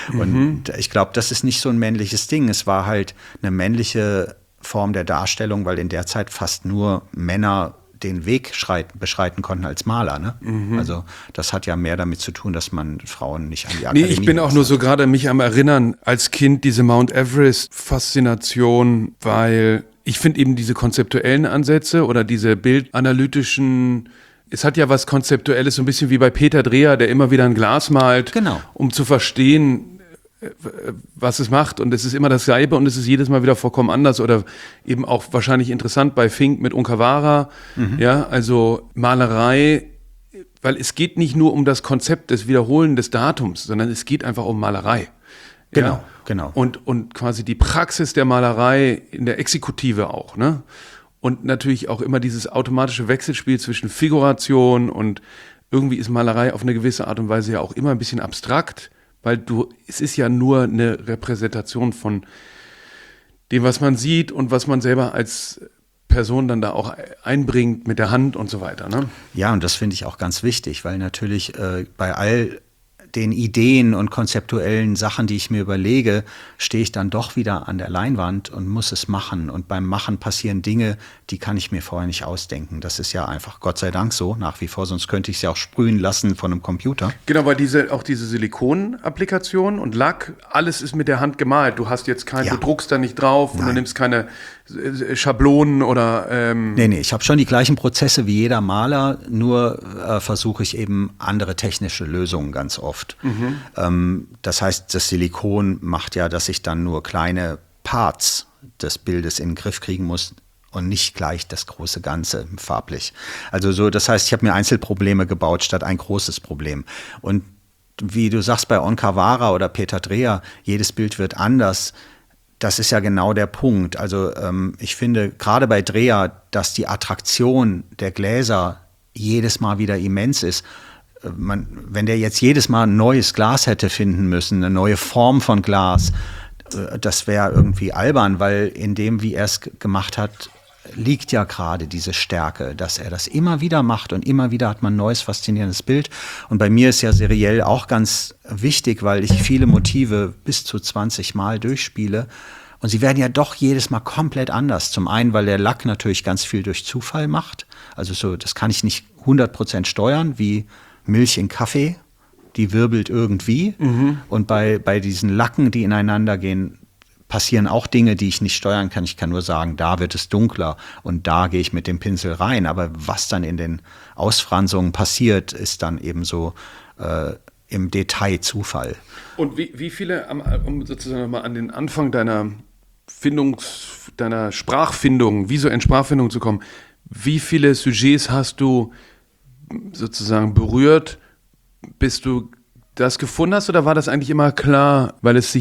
Und ich glaube, das ist nicht so ein männliches Ding. Es war halt eine männliche Form der Darstellung, weil in der Zeit fast nur Männer den Weg beschreiten konnten als Maler. Ne? Also das hat ja mehr damit zu tun, dass man Frauen nicht an die Akademie... Nee, ich bin auch nur so gerade mich am Erinnern, als Kind diese Mount Everest-Faszination, weil ich finde eben diese konzeptuellen Ansätze oder diese bildanalytischen... Es hat ja was Konzeptuelles, so ein bisschen wie bei Peter Dreher, der immer wieder ein Glas malt, genau, um zu verstehen, was es macht, und es ist immer dasselbe und es ist jedes Mal wieder vollkommen anders oder eben auch wahrscheinlich interessant bei Fink mit Unkawara, ja, also Malerei weil es geht nicht nur um das Konzept des Wiederholen des Datums, sondern es geht einfach um Malerei. Genau, genau. Und quasi die Praxis der Malerei in der Exekutive auch, ne? Und natürlich auch immer dieses automatische Wechselspiel zwischen Figuration und irgendwie ist Malerei auf eine gewisse Art und Weise ja auch immer ein bisschen abstrakt, weil es ist ja nur eine Repräsentation von dem, was man sieht und was man selber als Person dann da auch einbringt mit der Hand und so weiter, ne? Ja, und das finde ich auch ganz wichtig, weil natürlich bei all den Ideen und konzeptuellen Sachen, die ich mir überlege, stehe ich dann doch wieder an der Leinwand und muss es machen. Und beim Machen passieren Dinge, die kann ich mir vorher nicht ausdenken. Das ist ja einfach Gott sei Dank so nach wie vor, sonst könnte ich es ja auch sprühen lassen von einem Computer. Genau, weil diese Silikon-Applikation und Lack, alles ist mit der Hand gemalt. Du hast jetzt du druckst da nicht drauf und du nimmst keine Schablonen oder... Nee, ich habe schon die gleichen Prozesse wie jeder Maler, nur versuche ich eben andere technische Lösungen ganz oft. Das heißt, das Silikon macht ja, dass ich dann nur kleine Parts des Bildes in den Griff kriegen muss und nicht gleich das große Ganze farblich. Also so, das heißt, ich habe mir Einzelprobleme gebaut statt ein großes Problem. Und wie du sagst, bei Onkawara oder Peter Dreher, jedes Bild wird anders. Das ist ja genau der Punkt. Also ich finde gerade bei Dreher, dass die Attraktion der Gläser jedes Mal wieder immens ist. Wenn der jetzt jedes Mal ein neues Glas hätte finden müssen, eine neue Form von Glas, das wäre irgendwie albern, weil in dem, wie er es gemacht hat, liegt ja gerade diese Stärke, dass er das immer wieder macht und immer wieder hat man ein neues, faszinierendes Bild. Und bei mir ist ja seriell auch ganz wichtig, weil ich viele Motive bis zu 20 Mal durchspiele. Und sie werden ja doch jedes Mal komplett anders. Zum einen, weil der Lack natürlich ganz viel durch Zufall macht. Also so, das kann ich nicht 100% steuern, wie Milch in Kaffee, die wirbelt irgendwie. Und bei diesen Lacken, die ineinander gehen, passieren auch Dinge, die ich nicht steuern kann. Ich kann nur sagen, da wird es dunkler und da gehe ich mit dem Pinsel rein. Aber was dann in den Ausfranzungen passiert, ist dann eben so im Detail Zufall. Und wie viele, um sozusagen mal an den Anfang deiner Sprachfindung, visuellen Sprachfindung zu kommen, wie viele Sujets hast du sozusagen berührt, bis du das gefunden hast, oder war das eigentlich immer klar, weil es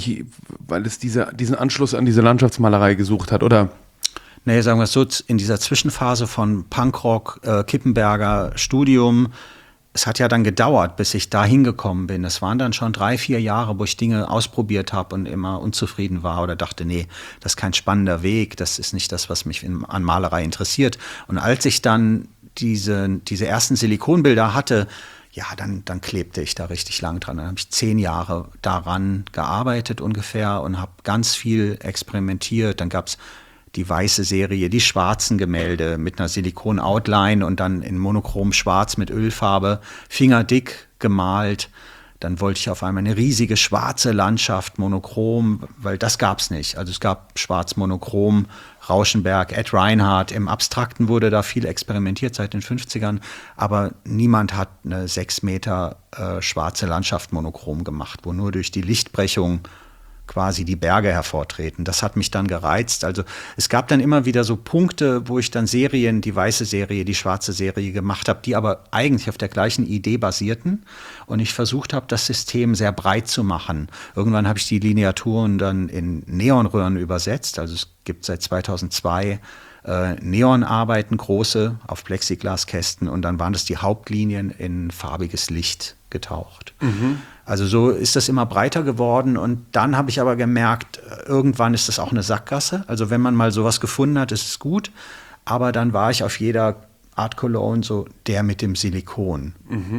diesen Anschluss an diese Landschaftsmalerei gesucht hat, oder? Nee, sagen wir es so, in dieser Zwischenphase von Punkrock, Kippenberger, Studium, es hat ja dann gedauert, bis ich da hingekommen bin. Es waren dann schon 3-4 Jahre, wo ich Dinge ausprobiert habe und immer unzufrieden war oder dachte, nee, das ist kein spannender Weg, das ist nicht das, was mich an Malerei interessiert. Und als ich dann diese ersten Silikonbilder hatte, ja, dann klebte ich da richtig lang dran. Dann habe ich 10 Jahre daran gearbeitet ungefähr und habe ganz viel experimentiert. Dann gab es die weiße Serie, die schwarzen Gemälde mit einer Silikon-Outline und dann in monochrom schwarz mit Ölfarbe, fingerdick gemalt. Dann wollte ich auf einmal eine riesige schwarze Landschaft, monochrom, weil das gab es nicht. Also es gab schwarz monochrom, Rauschenberg, Ed Reinhardt. Im Abstrakten wurde da viel experimentiert seit den 50ern, aber niemand hat eine 6 Meter schwarze Landschaft monochrom gemacht, wo nur durch die Lichtbrechung quasi die Berge hervortreten. Das hat mich dann gereizt. Also es gab dann immer wieder so Punkte, wo ich dann Serien, die weiße Serie, die schwarze Serie gemacht habe, die aber eigentlich auf der gleichen Idee basierten. Und ich versucht habe, das System sehr breit zu machen. Irgendwann habe ich die Lineaturen dann in Neonröhren übersetzt. Also es gibt seit 2002 Neonarbeiten, große, auf Plexiglaskästen. Und dann waren das die Hauptlinien in farbiges Licht getaucht. Also so ist das immer breiter geworden und dann habe ich aber gemerkt, irgendwann ist das auch eine Sackgasse. Also wenn man mal sowas gefunden hat, ist es gut, aber dann war ich auf jeder Art Cologne so der mit dem Silikon.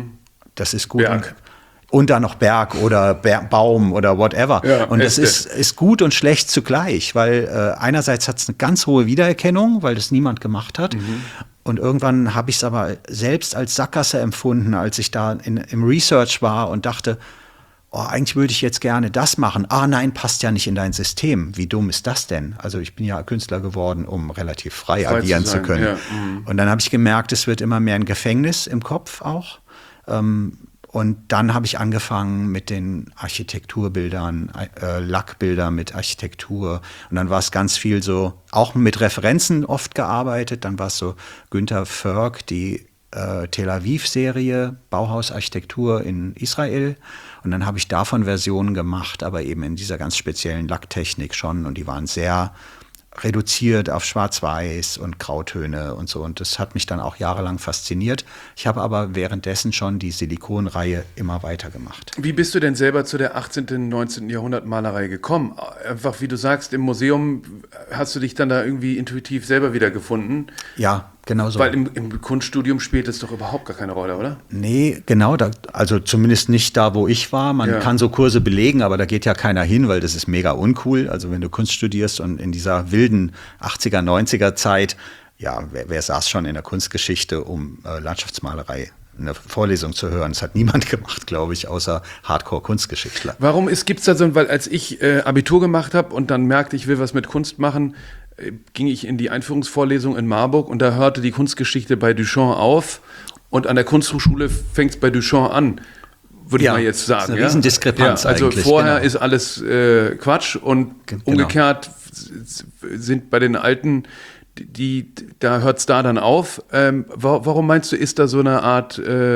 Das ist gut. Berg. Und dann noch Berg oder Baum oder whatever. Ja, und das ist gut und schlecht zugleich, weil einerseits hat es eine ganz hohe Wiedererkennung, weil das niemand gemacht hat. Und irgendwann habe ich es aber selbst als Sackgasse empfunden, als ich da im Research war und dachte, oh, eigentlich würde ich jetzt gerne das machen. Ah nein, passt ja nicht in dein System. Wie dumm ist das denn? Also ich bin ja Künstler geworden, um relativ frei agieren zu können. Ja. Und dann habe ich gemerkt, es wird immer mehr ein Gefängnis im Kopf auch. Und dann habe ich angefangen mit den Architekturbildern, Lackbilder mit Architektur. Und dann war es ganz viel so, auch mit Referenzen oft gearbeitet. Dann war es so Günter Förg, die Tel Aviv-Serie, Bauhausarchitektur in Israel. Und dann habe ich davon Versionen gemacht, aber eben in dieser ganz speziellen Lacktechnik schon. Und die waren sehr reduziert auf Schwarz-Weiß und Grautöne und so. Und das hat mich dann auch jahrelang fasziniert. Ich habe aber währenddessen schon die Silikonreihe immer weiter gemacht. Wie bist du denn selber zu der 18., 19. Jahrhundert Malerei gekommen? Einfach, wie du sagst, im Museum hast du dich dann da irgendwie intuitiv selber wiedergefunden? Ja, genau so. Weil im Kunststudium spielt es doch überhaupt gar keine Rolle, oder? Nee, genau, also zumindest nicht da, wo ich war. Man kann so Kurse belegen, aber da geht ja keiner hin, weil das ist mega uncool. Also wenn du Kunst studierst und in dieser wilden 80er, 90er Zeit, ja, wer saß schon in der Kunstgeschichte, um Landschaftsmalerei eine Vorlesung zu hören? Das hat niemand gemacht, glaube ich, außer Hardcore-Kunstgeschichtler. Warum gibt es da so, weil als ich Abitur gemacht habe und dann merkte, ich will was mit Kunst machen, ging ich in die Einführungsvorlesung in Marburg und da hörte die Kunstgeschichte bei Duchamp auf und an der Kunsthochschule fängt es bei Duchamp an, würde ich mal jetzt sagen. Das ist eine Riesendiskrepanz also eigentlich. Vorher ist alles Quatsch und umgekehrt sind bei den Alten, da hört es da dann auf. Warum meinst du, ist da so eine Art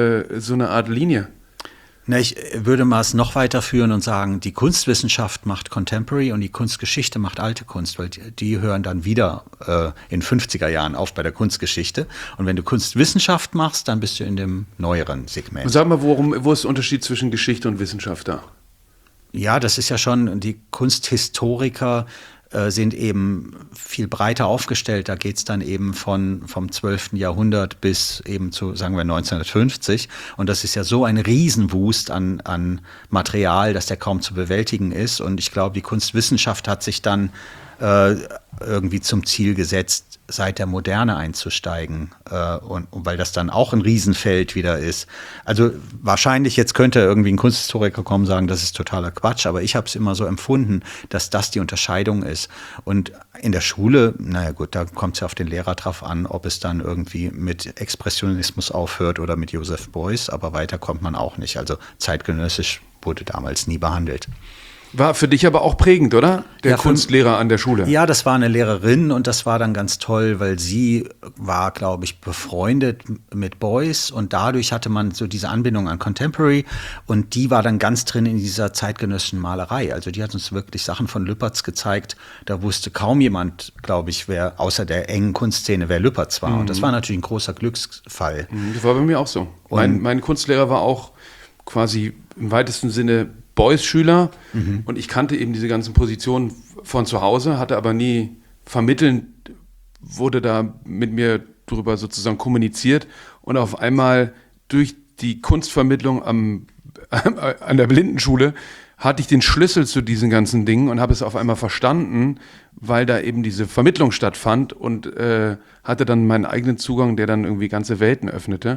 Linie? Na, ich würde mal es noch weiterführen und sagen, die Kunstwissenschaft macht Contemporary und die Kunstgeschichte macht alte Kunst, weil die hören dann wieder in 50er Jahren auf bei der Kunstgeschichte. Und wenn du Kunstwissenschaft machst, dann bist du in dem neueren Segment. Sag mal, wo ist der Unterschied zwischen Geschichte und Wissenschaft da? Ja, das ist ja schon, die Kunsthistoriker sind eben viel breiter aufgestellt. Da geht es dann eben vom 12. Jahrhundert bis eben zu, sagen wir, 1950. Und das ist ja so ein Riesenwust an Material, dass der kaum zu bewältigen ist. Und ich glaube, die Kunstwissenschaft hat sich dann irgendwie zum Ziel gesetzt, seit der Moderne einzusteigen. Und weil das dann auch ein Riesenfeld wieder ist. Also wahrscheinlich, jetzt könnte irgendwie ein Kunsthistoriker kommen und sagen, das ist totaler Quatsch. Aber ich habe es immer so empfunden, dass das die Unterscheidung ist. Und in der Schule, naja gut, da kommt es ja auf den Lehrer drauf an, ob es dann irgendwie mit Expressionismus aufhört oder mit Joseph Beuys. Aber weiter kommt man auch nicht. Also zeitgenössisch wurde damals nie behandelt. War für dich aber auch prägend, oder? Der Kunstlehrer an der Schule. Ja, das war eine Lehrerin und das war dann ganz toll, weil sie war, glaube ich, befreundet mit Beuys und dadurch hatte man so diese Anbindung an Contemporary und die war dann ganz drin in dieser zeitgenössischen Malerei. Also die hat uns wirklich Sachen von Lüpertz gezeigt. Da wusste kaum jemand, glaube ich, wer außer der engen Kunstszene, wer Lüpertz war. Und das war natürlich ein großer Glücksfall. Das war bei mir auch so. Mein Kunstlehrer war auch quasi im weitesten Sinne Beuys-Schüler und ich kannte eben diese ganzen Positionen von zu Hause, hatte aber nie vermittelnd, wurde da mit mir drüber sozusagen kommuniziert und auf einmal durch die Kunstvermittlung an der Blindenschule hatte ich den Schlüssel zu diesen ganzen Dingen und habe es auf einmal verstanden, weil da eben diese Vermittlung stattfand und hatte dann meinen eigenen Zugang, der dann irgendwie ganze Welten öffnete.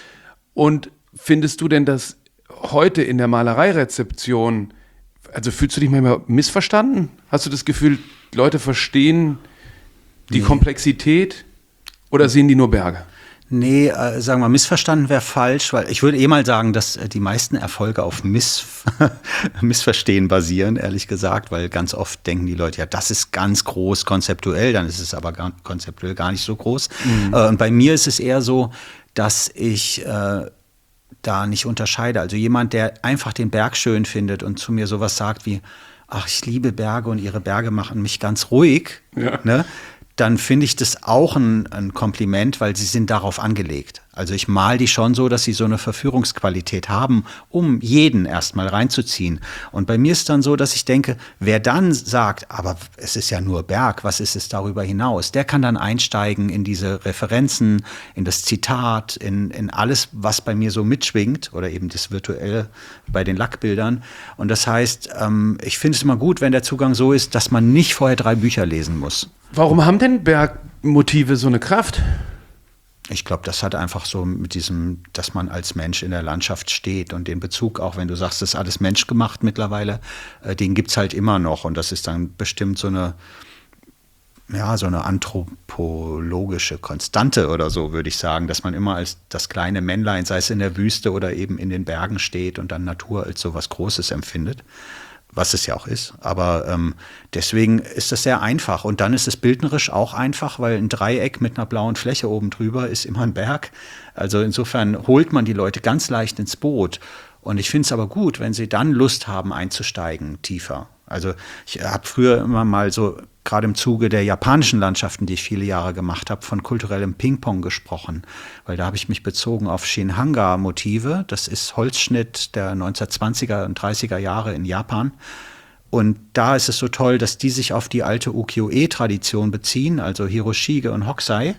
Und findest du denn, dass heute in der Malereirezeption, also fühlst du dich manchmal missverstanden? Hast du das Gefühl, Leute verstehen die Komplexität oder sehen die nur Berge? Nee, sagen wir, missverstanden wäre falsch, weil ich würde mal sagen, dass die meisten Erfolge auf Missverstehen basieren, ehrlich gesagt, weil ganz oft denken die Leute, ja, das ist ganz groß konzeptuell, dann ist es aber konzeptuell gar nicht so groß. Und bei mir ist es eher so, dass ich da nicht unterscheide. Also jemand, der einfach den Berg schön findet und zu mir sowas sagt wie, ach, ich liebe Berge und ihre Berge machen mich ganz ruhig, ne? Dann finde ich das auch ein Kompliment, weil sie sind darauf angelegt. Also ich male die schon so, dass sie so eine Verführungsqualität haben, um jeden erstmal reinzuziehen. Und bei mir ist dann so, dass ich denke, wer dann sagt, aber es ist ja nur Berg, was ist es darüber hinaus? Der kann dann einsteigen in diese Referenzen, in das Zitat, in alles, was bei mir so mitschwingt oder eben das Virtuelle bei den Lackbildern. Und das heißt, ich finde es immer gut, wenn der Zugang so ist, dass man nicht vorher 3 Bücher lesen muss. Warum haben denn Bergmotive so eine Kraft? Ich glaube, das hat einfach so mit diesem, dass man als Mensch in der Landschaft steht und den Bezug, auch wenn du sagst, das ist alles menschgemacht mittlerweile, den gibt es halt immer noch und das ist dann bestimmt so eine anthropologische Konstante oder so, würde ich sagen, dass man immer als das kleine Männlein, sei es in der Wüste oder eben in den Bergen steht und dann Natur als so was Großes empfindet. was es ja auch ist. Aber deswegen ist das sehr einfach. Und dann ist es bildnerisch auch einfach, weil ein Dreieck mit einer blauen Fläche oben drüber ist immer ein Berg. Also insofern holt man die Leute ganz leicht ins Boot. Und ich finde es aber gut, wenn sie dann Lust haben, einzusteigen tiefer. Also ich habe früher immer mal so, gerade im Zuge der japanischen Landschaften, die ich viele Jahre gemacht habe, von kulturellem Ping-Pong gesprochen. Weil da habe ich mich bezogen auf Shinhanga-Motive. Das ist Holzschnitt der 1920er und 30er Jahre in Japan. Und da ist es so toll, dass die sich auf die alte Ukiyo-e-Tradition beziehen, also Hiroshige und Hokusai,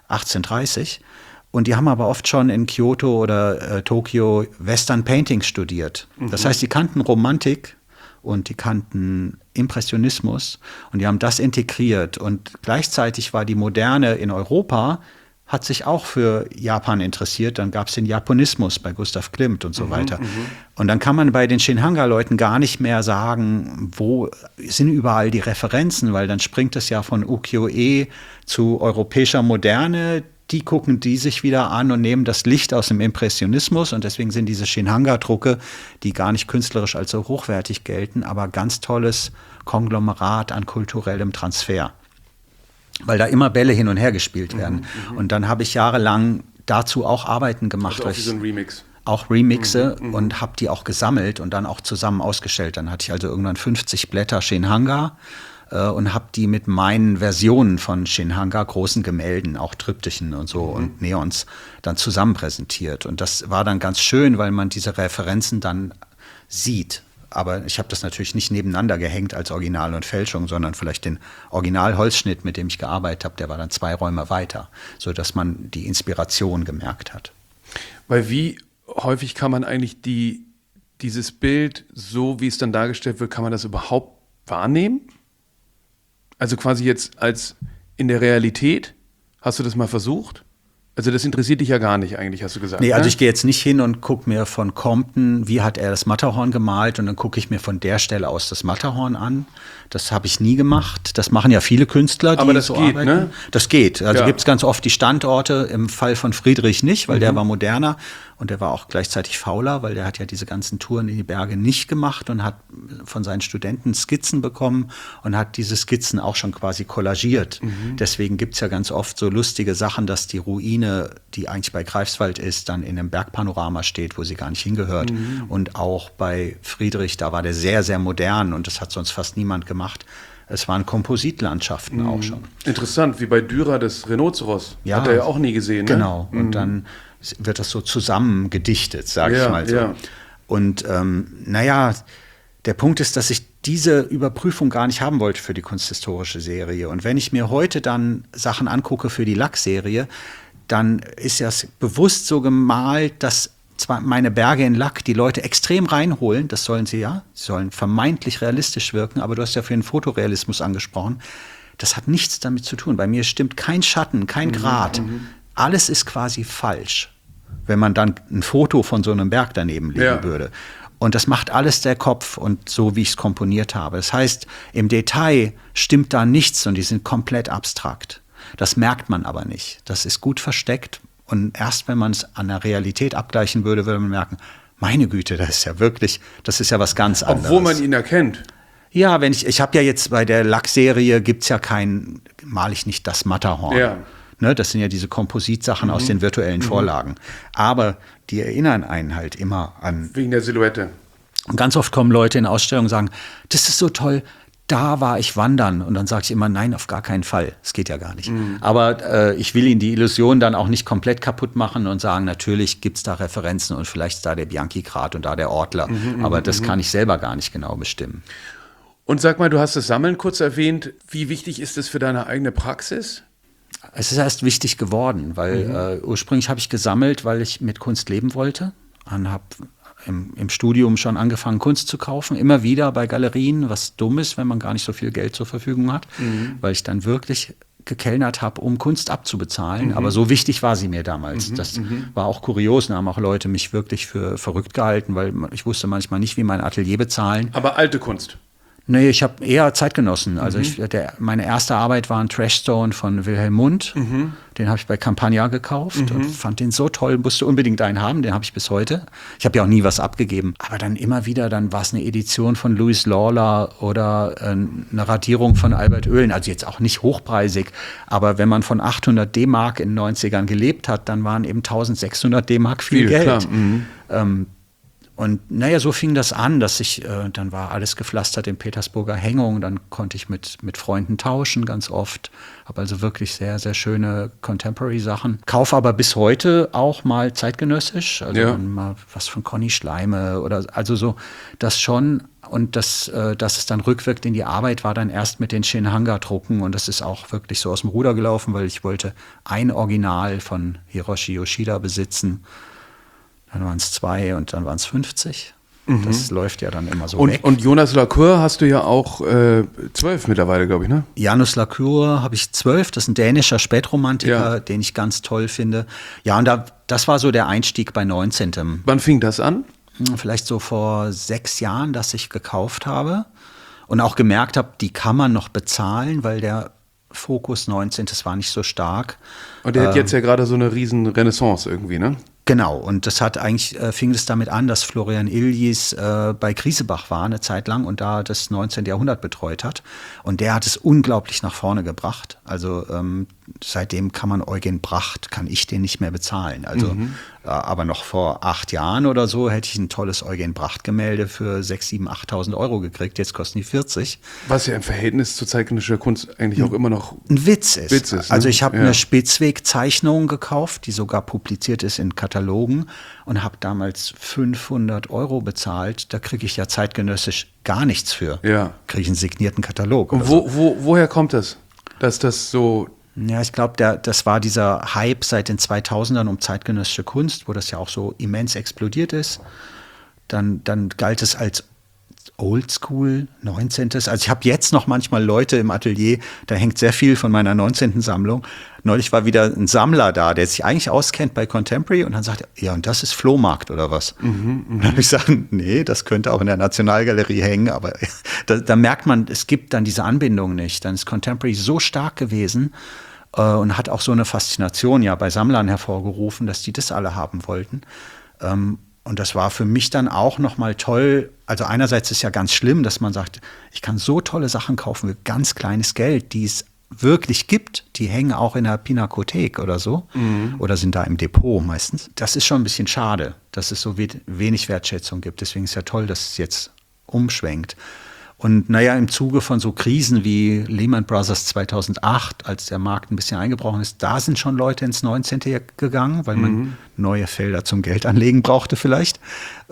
1830. Und die haben aber oft schon in Kyoto oder Tokio Western Paintings studiert. Das heißt, die kannten Romantik und die kannten Impressionismus und die haben das integriert. Und gleichzeitig war die Moderne in Europa, hat sich auch für Japan interessiert. Dann gab es den Japonismus bei Gustav Klimt und so weiter. Und dann kann man bei den Shinhanga-Leuten gar nicht mehr sagen, wo sind überall die Referenzen, weil dann springt es ja von Ukiyo-e zu europäischer Moderne. Die gucken die sich wieder an und nehmen das Licht aus dem Impressionismus. Und deswegen sind diese Shinhanga-Drucke, die gar nicht künstlerisch als so hochwertig gelten, aber ganz tolles Konglomerat an kulturellem Transfer. Weil da immer Bälle hin und her gespielt werden. Und dann habe ich jahrelang dazu auch Arbeiten gemacht. Also auch wie so ein Remix. Auch Remixe und habe die auch gesammelt und dann auch zusammen ausgestellt. Dann hatte ich also irgendwann 50 Blätter Shinhanga und habe die mit meinen Versionen von Shinhanga, großen Gemälden, auch Triptychen und so und Neons, dann zusammen präsentiert. Und das war dann ganz schön, weil man diese Referenzen dann sieht. Aber ich habe das natürlich nicht nebeneinander gehängt als Original und Fälschung, sondern vielleicht den Original-Holzschnitt, mit dem ich gearbeitet habe, der war dann 2 Räume weiter, sodass man die Inspiration gemerkt hat. Weil wie häufig kann man eigentlich dieses Bild, so wie es dann dargestellt wird, kann man das überhaupt wahrnehmen? Also quasi jetzt als in der Realität, hast du das mal versucht? Also das interessiert dich ja gar nicht eigentlich, hast du gesagt. Nee, also ich gehe jetzt nicht hin und gucke mir von Compton, wie hat er das Matterhorn gemalt und dann gucke ich mir von der Stelle aus das Matterhorn an. Das habe ich nie gemacht. Das machen ja viele Künstler, die aber das so geht, arbeiten. ne? Das geht. Also Ja. gibt es ganz oft die Standorte, im Fall von Friedrich nicht, weil der war moderner und der war auch gleichzeitig fauler, weil der hat ja diese ganzen Touren in die Berge nicht gemacht und hat von seinen Studenten Skizzen bekommen und hat diese Skizzen auch schon quasi kollagiert. Deswegen gibt es ja ganz oft so lustige Sachen, dass die Ruine, die eigentlich bei Greifswald ist, dann in einem Bergpanorama steht, wo sie gar nicht hingehört. Und auch bei Friedrich, da war der sehr, sehr modern und das hat sonst fast niemand gemacht. Es waren Kompositlandschaften auch schon. Interessant, wie bei Dürer das Rhinoceros. Ja. Hat er ja auch nie gesehen, ne? Genau. Und dann wird das so zusammengedichtet, sage ich mal so. Ja. Und der Punkt ist, dass ich diese Überprüfung gar nicht haben wollte für die kunsthistorische Serie. Und wenn ich mir heute dann Sachen angucke für die Lackserie, dann ist ja bewusst so gemalt, dass zwar meine Berge in Lack die Leute extrem reinholen, das sollen sie ja, sie sollen vermeintlich realistisch wirken, aber du hast ja für den Fotorealismus angesprochen, das hat nichts damit zu tun. Bei mir stimmt kein Schatten, kein Grad, alles ist quasi falsch, wenn man dann ein Foto von so einem Berg daneben legen würde. Und das macht alles der Kopf und so, wie ich es komponiert habe. Das heißt, im Detail stimmt da nichts und die sind komplett abstrakt. Das merkt man aber nicht. Das ist gut versteckt. Und erst wenn man es an der Realität abgleichen würde, würde man merken, meine Güte, das ist ja was ganz anderes. Obwohl man ihn erkennt. Ja, ich habe ja jetzt bei der Lackserie male ich nicht das Matterhorn. Ja. Ne, das sind ja diese Kompositsachen aus den virtuellen Vorlagen. Aber die erinnern einen halt immer an. Wegen der Silhouette. Und ganz oft kommen Leute in Ausstellungen und sagen, das ist so toll, da war ich wandern. Und dann sage ich immer, nein, auf gar keinen Fall. Das geht ja gar nicht. Aber ich will ihnen die Illusion dann auch nicht komplett kaputt machen und sagen, natürlich gibt es da Referenzen und vielleicht ist da der Bianchi-Grat und da der Ortler. Aber das kann ich selber gar nicht genau bestimmen. Und sag mal, du hast das Sammeln kurz erwähnt. Wie wichtig ist das für deine eigene Praxis? Es ist erst wichtig geworden, weil ursprünglich habe ich gesammelt, weil ich mit Kunst leben wollte und habe im Studium schon angefangen, Kunst zu kaufen, immer wieder bei Galerien, was dumm ist, wenn man gar nicht so viel Geld zur Verfügung hat, weil ich dann wirklich gekellnert habe, um Kunst abzubezahlen. Aber so wichtig war sie mir damals. Das war auch kurios, da haben auch Leute mich wirklich für verrückt gehalten, weil ich wusste manchmal nicht, wie mein Atelier bezahlen. Aber alte Kunst? Nee, ich habe eher Zeitgenossen. Also meine erste Arbeit war ein Trashstone von Wilhelm Mund. Den habe ich bei Campagna gekauft und fand den so toll, musste unbedingt einen haben, den habe ich bis heute. Ich habe ja auch nie was abgegeben. Aber dann immer wieder, dann war es eine Edition von Louis Lawler oder eine Radierung von Albert Oehlen. Also jetzt auch nicht hochpreisig, aber wenn man von 800 D-Mark in den 90ern gelebt hat, dann waren eben 1600 D-Mark viel Geld. Klar. Und naja, so fing das an, dass dann war alles gepflastert in Petersburger Hängung, dann konnte ich mit Freunden tauschen ganz oft, habe also wirklich sehr, sehr schöne Contemporary-Sachen. Kaufe aber bis heute auch mal zeitgenössisch, also mal was von Conny Schleime oder also so, das schon. Und dass es dann rückwirkend in die Arbeit war, dann erst mit den Shinhanga-Drucken und das ist auch wirklich so aus dem Ruder gelaufen, weil ich wollte ein Original von Hiroshi Yoshida besitzen. Dann waren es 2 und dann waren es 50. Das läuft ja dann immer so weg. Und Jonas Lacour hast du ja auch 12 mittlerweile, glaube ich, ne? Janus Lacour habe ich 12. Das ist ein dänischer Spätromantiker, den ich ganz toll finde. Ja, und das war so der Einstieg bei 19. Wann fing das an? Vielleicht so vor 6 Jahren, dass ich gekauft habe. Und auch gemerkt habe, die kann man noch bezahlen, weil der Fokus 19. war nicht so stark. Und der hat jetzt ja gerade so eine riesen Renaissance irgendwie, ne? Genau, und das hat eigentlich, fing es damit an, dass Florian Illies bei Griesebach war eine Zeit lang und da das 19. Jahrhundert betreut hat. Und der hat es unglaublich nach vorne gebracht. Also seitdem kann ich den nicht mehr bezahlen. Also, aber noch vor 8 Jahren oder so hätte ich ein tolles Eugen Bracht-Gemälde für 6.000, 7.000, 8.000 Euro gekriegt. Jetzt kosten die 40. Was ja im Verhältnis zu zeitgenössischer Kunst eigentlich auch immer noch ein Witz ist. Ne? Also ich habe eine Spitzweg-Zeichnung gekauft, die sogar publiziert ist in Katalogen und habe damals 500 Euro bezahlt. Da kriege ich ja zeitgenössisch gar nichts für. Ja. Kriege ich einen signierten Katalog. Und woher kommt das? Dass das so... Ja, ich glaube, das war dieser Hype seit den 2000ern um zeitgenössische Kunst, wo das ja auch so immens explodiert ist. Dann galt es als Oldschool, 19. Also ich habe jetzt noch manchmal Leute im Atelier, da hängt sehr viel von meiner 19. Sammlung. Neulich war wieder ein Sammler da, der sich eigentlich auskennt bei Contemporary und dann sagt er, ja, und das ist Flohmarkt oder was? Und dann habe ich gesagt, nee, das könnte auch in der Nationalgalerie hängen, aber da merkt man, es gibt dann diese Anbindung nicht. Dann ist Contemporary so stark gewesen und hat auch so eine Faszination ja bei Sammlern hervorgerufen, dass die das alle haben wollten. Und das war für mich dann auch nochmal toll. Also einerseits ist ja ganz schlimm, dass man sagt, ich kann so tolle Sachen kaufen für ganz kleines Geld, die es wirklich gibt. Die hängen auch in der Pinakothek oder so oder sind da im Depot meistens. Das ist schon ein bisschen schade, dass es so wenig Wertschätzung gibt. Deswegen ist ja toll, dass es jetzt umschwenkt. Und naja, im Zuge von so Krisen wie Lehman Brothers 2008, als der Markt ein bisschen eingebrochen ist, da sind schon Leute ins 19. gegangen, weil man neue Felder zum Geldanlegen brauchte vielleicht.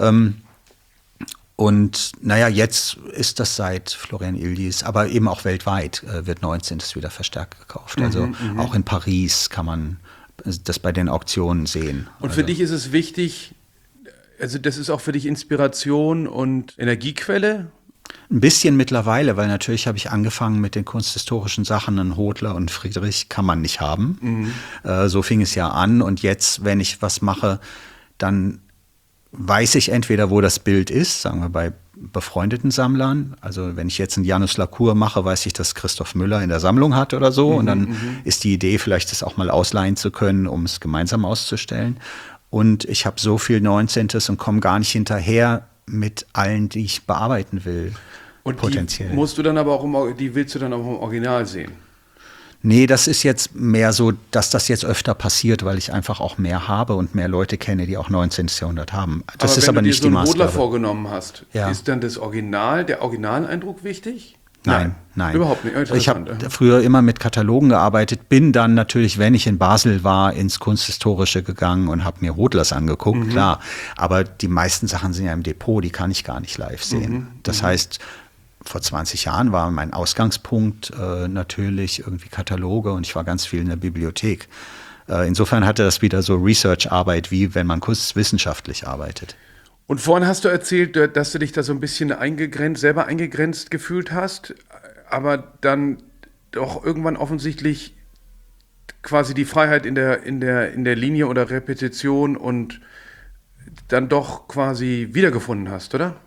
Und naja, jetzt ist das seit Florian Illies, aber eben auch weltweit wird 19. wieder verstärkt gekauft. Also auch in Paris kann man das bei den Auktionen sehen. Und für dich ist es wichtig, also das ist auch für dich Inspiration und Energiequelle? Ein bisschen mittlerweile, weil natürlich habe ich angefangen mit den kunsthistorischen Sachen, einen Hodler und Friedrich kann man nicht haben. So fing es ja an und jetzt, wenn ich was mache, dann weiß ich entweder, wo das Bild ist, sagen wir bei befreundeten Sammlern. Also wenn ich jetzt einen Janus Lacour mache, weiß ich, dass Christoph Müller in der Sammlung hat oder so und dann ist die Idee, vielleicht das auch mal ausleihen zu können, um es gemeinsam auszustellen. Und ich habe so viel 19. und komme gar nicht hinterher mit allen, die ich bearbeiten will, und potenziell. Die musst du dann aber auch die willst du dann auch im Original sehen? Nee, das ist jetzt mehr so, dass das jetzt öfter passiert, weil ich einfach auch mehr habe und mehr Leute kenne, die auch 19. Jahrhundert haben. Das ist aber nicht die Maßgabe. Wenn du dir so einen Hodler vorgenommen hast, ist dann der Originaleindruck wichtig? Nein. Überhaupt nicht. Ich habe früher immer mit Katalogen gearbeitet, bin dann natürlich, wenn ich in Basel war, ins Kunsthistorische gegangen und habe mir Hodlers angeguckt, klar. Aber die meisten Sachen sind ja im Depot, die kann ich gar nicht live sehen. Das heißt, vor 20 Jahren war mein Ausgangspunkt natürlich irgendwie Kataloge und ich war ganz viel in der Bibliothek. Insofern hatte das wieder so Research-Arbeit, wie wenn man kunstwissenschaftlich arbeitet. Und vorhin hast du erzählt, dass du dich da so ein bisschen selber eingegrenzt gefühlt hast, aber dann doch irgendwann offensichtlich quasi die Freiheit in der Linie oder Repetition und dann doch quasi wiedergefunden hast, oder?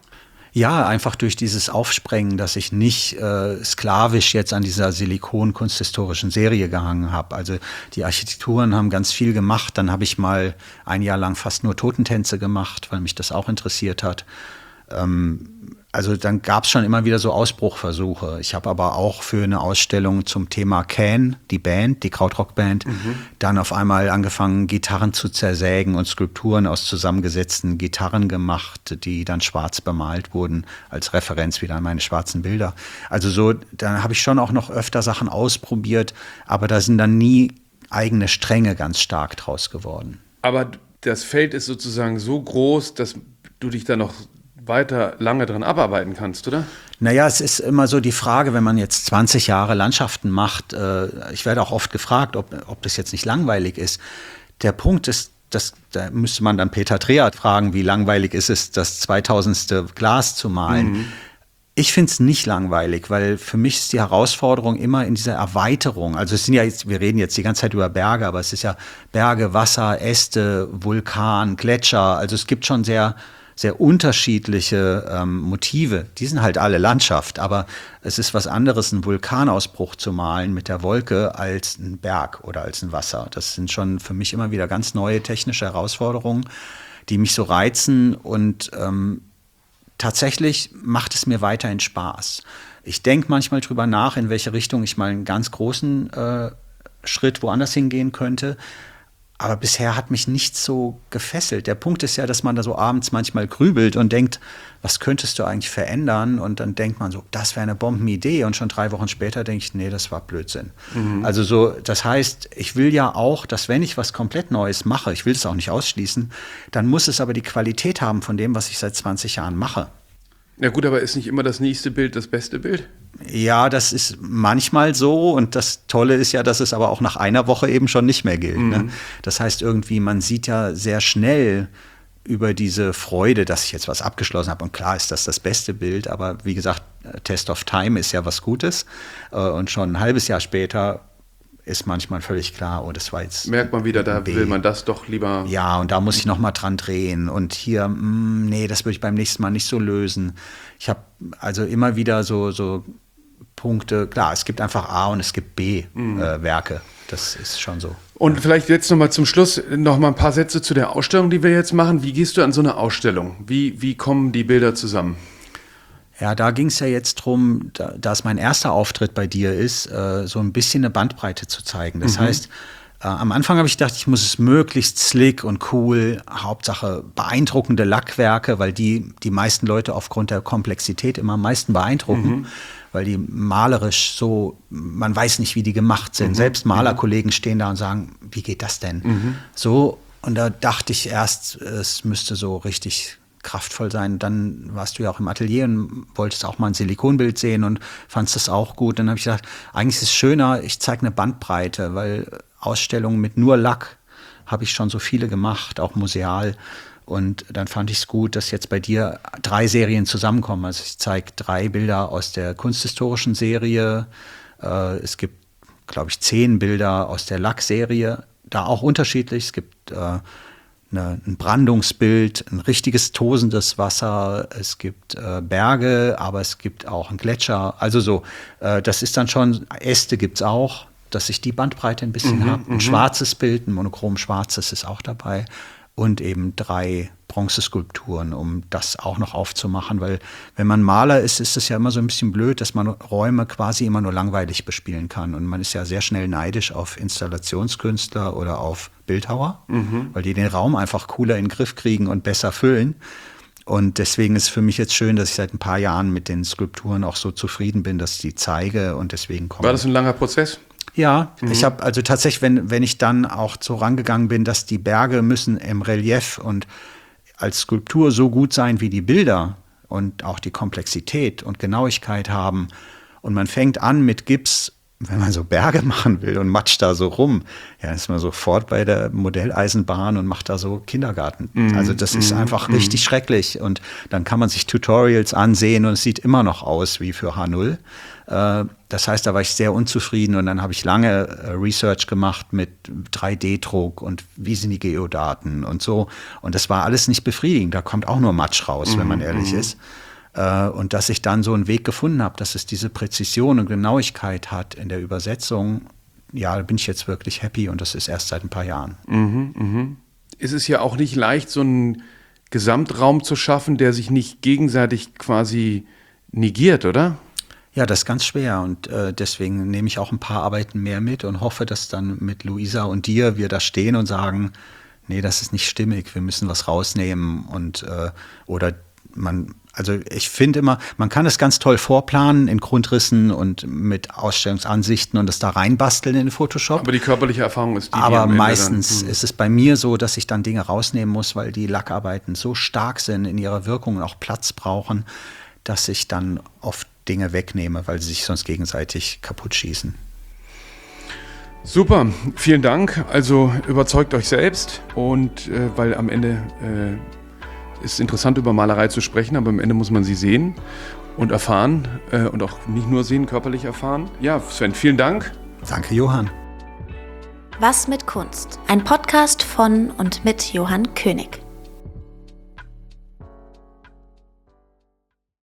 Ja, einfach durch dieses Aufsprengen, dass ich nicht sklavisch jetzt an dieser Silikon-kunsthistorischen Serie gehangen habe. Also die Architekturen haben ganz viel gemacht. Dann habe ich mal ein Jahr lang fast nur Totentänze gemacht, weil mich das auch interessiert hat. Also dann gab es schon immer wieder so Ausbruchversuche. Ich habe aber auch für eine Ausstellung zum Thema Can, die Band, die Krautrock-Band, dann auf einmal angefangen, Gitarren zu zersägen und Skulpturen aus zusammengesetzten Gitarren gemacht, die dann schwarz bemalt wurden, als Referenz wieder an meine schwarzen Bilder. Also so, dann habe ich schon auch noch öfter Sachen ausprobiert, aber da sind dann nie eigene Stränge ganz stark draus geworden. Aber das Feld ist sozusagen so groß, dass du dich da noch weiter lange dran abarbeiten kannst, oder? Naja, es ist immer so die Frage, wenn man jetzt 20 Jahre Landschaften macht, ich werde auch oft gefragt, ob das jetzt nicht langweilig ist. Der Punkt ist, da müsste man dann Peter Trehat fragen, wie langweilig ist es, das 2000. Glas zu malen. Ich finde es nicht langweilig, weil für mich ist die Herausforderung immer in dieser Erweiterung. Also es sind ja jetzt, wir reden jetzt die ganze Zeit über Berge, aber es ist ja Berge, Wasser, Äste, Vulkan, Gletscher. Also es gibt schon sehr unterschiedliche Motive. Die sind halt alle Landschaft, aber es ist was anderes, einen Vulkanausbruch zu malen mit der Wolke als ein Berg oder als ein Wasser. Das sind schon für mich immer wieder ganz neue technische Herausforderungen, die mich so reizen und tatsächlich macht es mir weiterhin Spaß. Ich denke manchmal drüber nach, in welche Richtung ich mal einen ganz großen Schritt woanders hingehen könnte. Aber bisher hat mich nichts so gefesselt. Der Punkt ist ja, dass man da so abends manchmal grübelt und denkt, was könntest du eigentlich verändern? Und dann denkt man so, das wäre eine Bombenidee. Und schon 3 Wochen später denke ich, nee, das war Blödsinn. Also so, das heißt, ich will ja auch, dass wenn ich was komplett Neues mache, ich will es auch nicht ausschließen, dann muss es aber die Qualität haben von dem, was ich seit 20 Jahren mache. Ja gut, aber ist nicht immer das nächste Bild das beste Bild? Ja, das ist manchmal so und das Tolle ist ja, dass es aber auch nach einer Woche eben schon nicht mehr gilt. Ne? Das heißt irgendwie, man sieht ja sehr schnell über diese Freude, dass ich jetzt was abgeschlossen habe und klar ist das das beste Bild, aber wie gesagt, Test of Time ist ja was Gutes und schon ein halbes Jahr später ist manchmal völlig klar, oh, das war jetzt merkt man wieder, da B. will man das doch lieber. Ja, und da muss ich noch mal dran drehen und hier, nee, das würde ich beim nächsten Mal nicht so lösen. Ich habe also immer wieder so Punkte, klar, es gibt einfach A und es gibt B Werke, das ist schon so. Und vielleicht jetzt noch mal zum Schluss noch mal ein paar Sätze zu der Ausstellung, die wir jetzt machen. Wie gehst du an so eine Ausstellung? Wie kommen die Bilder zusammen? Ja, da ging es ja jetzt drum, da es mein erster Auftritt bei dir ist, so ein bisschen eine Bandbreite zu zeigen. Das heißt, am Anfang habe ich gedacht, ich muss es möglichst slick und cool, Hauptsache beeindruckende Lackwerke, weil die meisten Leute aufgrund der Komplexität immer am meisten beeindrucken, weil die malerisch so, man weiß nicht, wie die gemacht sind. Selbst Malerkollegen stehen da und sagen, wie geht das denn? So, und da dachte ich erst, es müsste so richtig kraftvoll sein. Dann warst du ja auch im Atelier und wolltest auch mal ein Silikonbild sehen und fandst das auch gut. Dann habe ich gedacht, eigentlich ist es schöner, ich zeige eine Bandbreite, weil Ausstellungen mit nur Lack habe ich schon so viele gemacht, auch museal. Und dann fand ich es gut, dass jetzt bei dir 3 Serien zusammenkommen. Also ich zeige 3 Bilder aus der kunsthistorischen Serie. Es gibt, glaube ich, 10 Bilder aus der Lackserie. Da auch unterschiedlich. Es gibt ein Brandungsbild, ein richtiges tosendes Wasser, es gibt Berge, aber es gibt auch einen Gletscher. Also so, das ist dann schon, Äste gibt es auch, dass ich die Bandbreite ein bisschen habe. Ein schwarzes Bild, ein monochrom schwarzes ist auch dabei. Und eben 3 Bronzeskulpturen, um das auch noch aufzumachen. Weil wenn man Maler ist, ist es ja immer so ein bisschen blöd, dass man Räume quasi immer nur langweilig bespielen kann. Und man ist ja sehr schnell neidisch auf Installationskünstler oder auf Bildhauer, weil die den Raum einfach cooler in den Griff kriegen und besser füllen. Und deswegen ist es für mich jetzt schön, dass ich seit ein paar Jahren mit den Skulpturen auch so zufrieden bin, dass ich die zeige und deswegen komme. War das ein langer Prozess? Ja, ich habe also tatsächlich, wenn ich dann auch so rangegangen bin, dass die Berge müssen im Relief und als Skulptur so gut sein wie die Bilder und auch die Komplexität und Genauigkeit haben. Und man fängt an mit Gips, wenn man so Berge machen will und matscht da so rum, ja, ist man sofort bei der Modelleisenbahn und macht da so Kindergarten. Also das ist einfach richtig schrecklich. Und dann kann man sich Tutorials ansehen und es sieht immer noch aus wie für H0. Das heißt, da war ich sehr unzufrieden und dann habe ich lange Research gemacht mit 3D-Druck und wie sind die Geodaten und so. Und das war alles nicht befriedigend. Da kommt auch nur Matsch raus, wenn man ehrlich ist. Und dass ich dann so einen Weg gefunden habe, dass es diese Präzision und Genauigkeit hat in der Übersetzung, ja, da bin ich jetzt wirklich happy und das ist erst seit ein paar Jahren. Es ist ja auch nicht leicht, so einen Gesamtraum zu schaffen, der sich nicht gegenseitig quasi negiert, oder? Ja, das ist ganz schwer und deswegen nehme ich auch ein paar Arbeiten mehr mit und hoffe, dass dann mit Luisa und dir wir da stehen und sagen, nee, das ist nicht stimmig, wir müssen was rausnehmen und oder also ich finde immer, man kann es ganz toll vorplanen in Grundrissen und mit Ausstellungsansichten und das da reinbasteln in Photoshop. Aber die körperliche Erfahrung ist die Aber am Ende meistens ist es bei mir so, dass ich dann Dinge rausnehmen muss, weil die Lackarbeiten so stark sind in ihrer Wirkung und auch Platz brauchen, dass ich dann oft Dinge wegnehme, weil sie sich sonst gegenseitig kaputt schießen. Super, vielen Dank. Also überzeugt euch selbst und weil am Ende ist interessant, über Malerei zu sprechen, aber am Ende muss man sie sehen und erfahren und auch nicht nur sehen, körperlich erfahren. Ja, Sven, vielen Dank. Danke, Johann. Was mit Kunst? Ein Podcast von und mit Johann König.